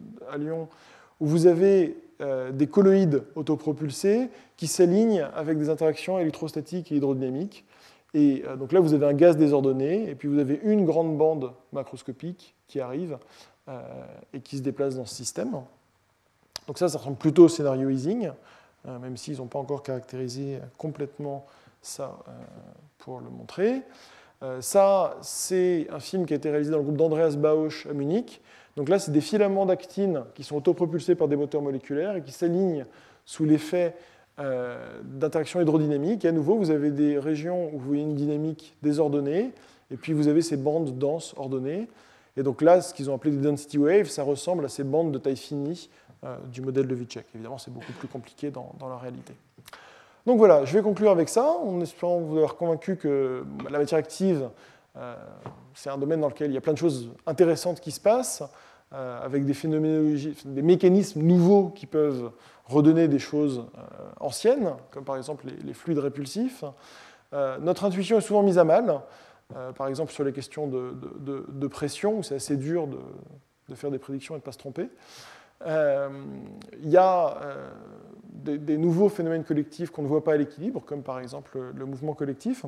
à Lyon, où vous avez euh, des colloïdes autopropulsés qui s'alignent avec des interactions électrostatiques et hydrodynamiques. Et euh, donc là, vous avez un gaz désordonné, et puis vous avez une grande bande macroscopique qui arrive euh, et qui se déplace dans ce système. Donc ça, ça ressemble plutôt au scénario Ising, euh, même s'ils n'ont pas encore caractérisé complètement ça euh, pour le montrer. Euh, ça, c'est un film qui a été réalisé dans le groupe d'Andreas Bausch à Munich. Donc là, c'est des filaments d'actine qui sont autopropulsés par des moteurs moléculaires et qui s'alignent sous l'effet euh, d'interaction hydrodynamique. Et à nouveau, vous avez des régions où vous voyez une dynamique désordonnée, et puis vous avez ces bandes denses ordonnées. Et donc là, ce qu'ils ont appelé des density waves, ça ressemble à ces bandes de taille finie euh, du modèle de Vicek. Évidemment, c'est beaucoup plus compliqué dans, dans la réalité. Donc voilà, je vais conclure avec ça, en espérant vous avoir convaincu que la matière active, euh, c'est un domaine dans lequel il y a plein de choses intéressantes qui se passent, euh, avec des phénoménologies, des mécanismes nouveaux qui peuvent redonner des choses euh, anciennes, comme par exemple les, les fluides répulsifs. Euh, notre intuition est souvent mise à mal, euh, par exemple sur les questions de, de, de, de pression, où c'est assez dur de, de faire des prédictions et de ne pas se tromper. Euh, il y a euh, des, des nouveaux phénomènes collectifs qu'on ne voit pas à l'équilibre, comme par exemple le, le mouvement collectif.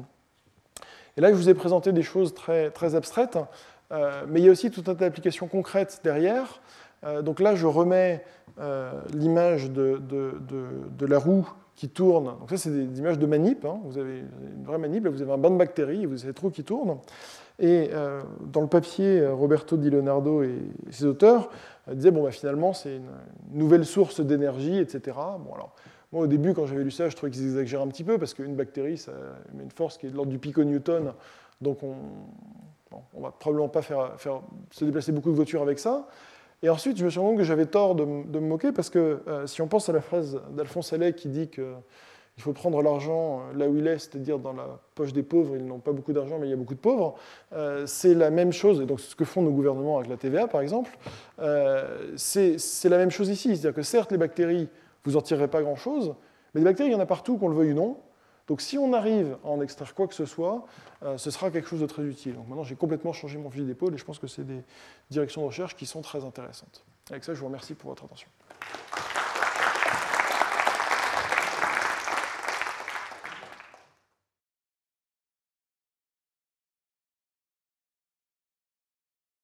Et là, je vous ai présenté des choses très, très abstraites, euh, mais il y a aussi tout un tas d'applications concrètes derrière. Euh, donc là, je remets euh, l'image de, de, de, de la roue qui tourne. Donc ça, c'est des, des images de manip. Hein. Vous avez une vraie manip, là, vous avez un banc de bactéries, et vous avez cette roue qui tourne. Et euh, dans le papier, Roberto Di Leonardo et ses auteurs euh, disaient bon, bah, finalement, c'est une, une nouvelle source d'énergie, et cetera. Bon, alors, moi, au début, quand j'avais lu ça, je trouvais qu'ils exagéraient un petit peu, parce qu'une bactérie, ça met une force qui est de l'ordre du piconewton, donc on ne va probablement pas faire, faire, se déplacer beaucoup de voitures avec ça. Et ensuite, je me suis rendu compte que j'avais tort de, de me moquer, parce que euh, si on pense à la phrase d'Alphonse Allais qui dit que il faut prendre l'argent là où il est, c'est-à-dire dans la poche des pauvres, ils n'ont pas beaucoup d'argent, mais il y a beaucoup de pauvres. Euh, c'est la même chose, et donc c'est ce que font nos gouvernements avec la T V A, par exemple. Euh, c'est, c'est la même chose ici, c'est-à-dire que certes, les bactéries, vous n'en tirerez pas grand-chose, mais les bactéries, il y en a partout, qu'on le veuille ou non. Donc si on arrive à en extraire quoi que ce soit, euh, ce sera quelque chose de très utile. Donc maintenant, j'ai complètement changé mon fusil d'épaule et je pense que c'est des directions de recherche qui sont très intéressantes. Avec ça, je vous remercie pour votre attention.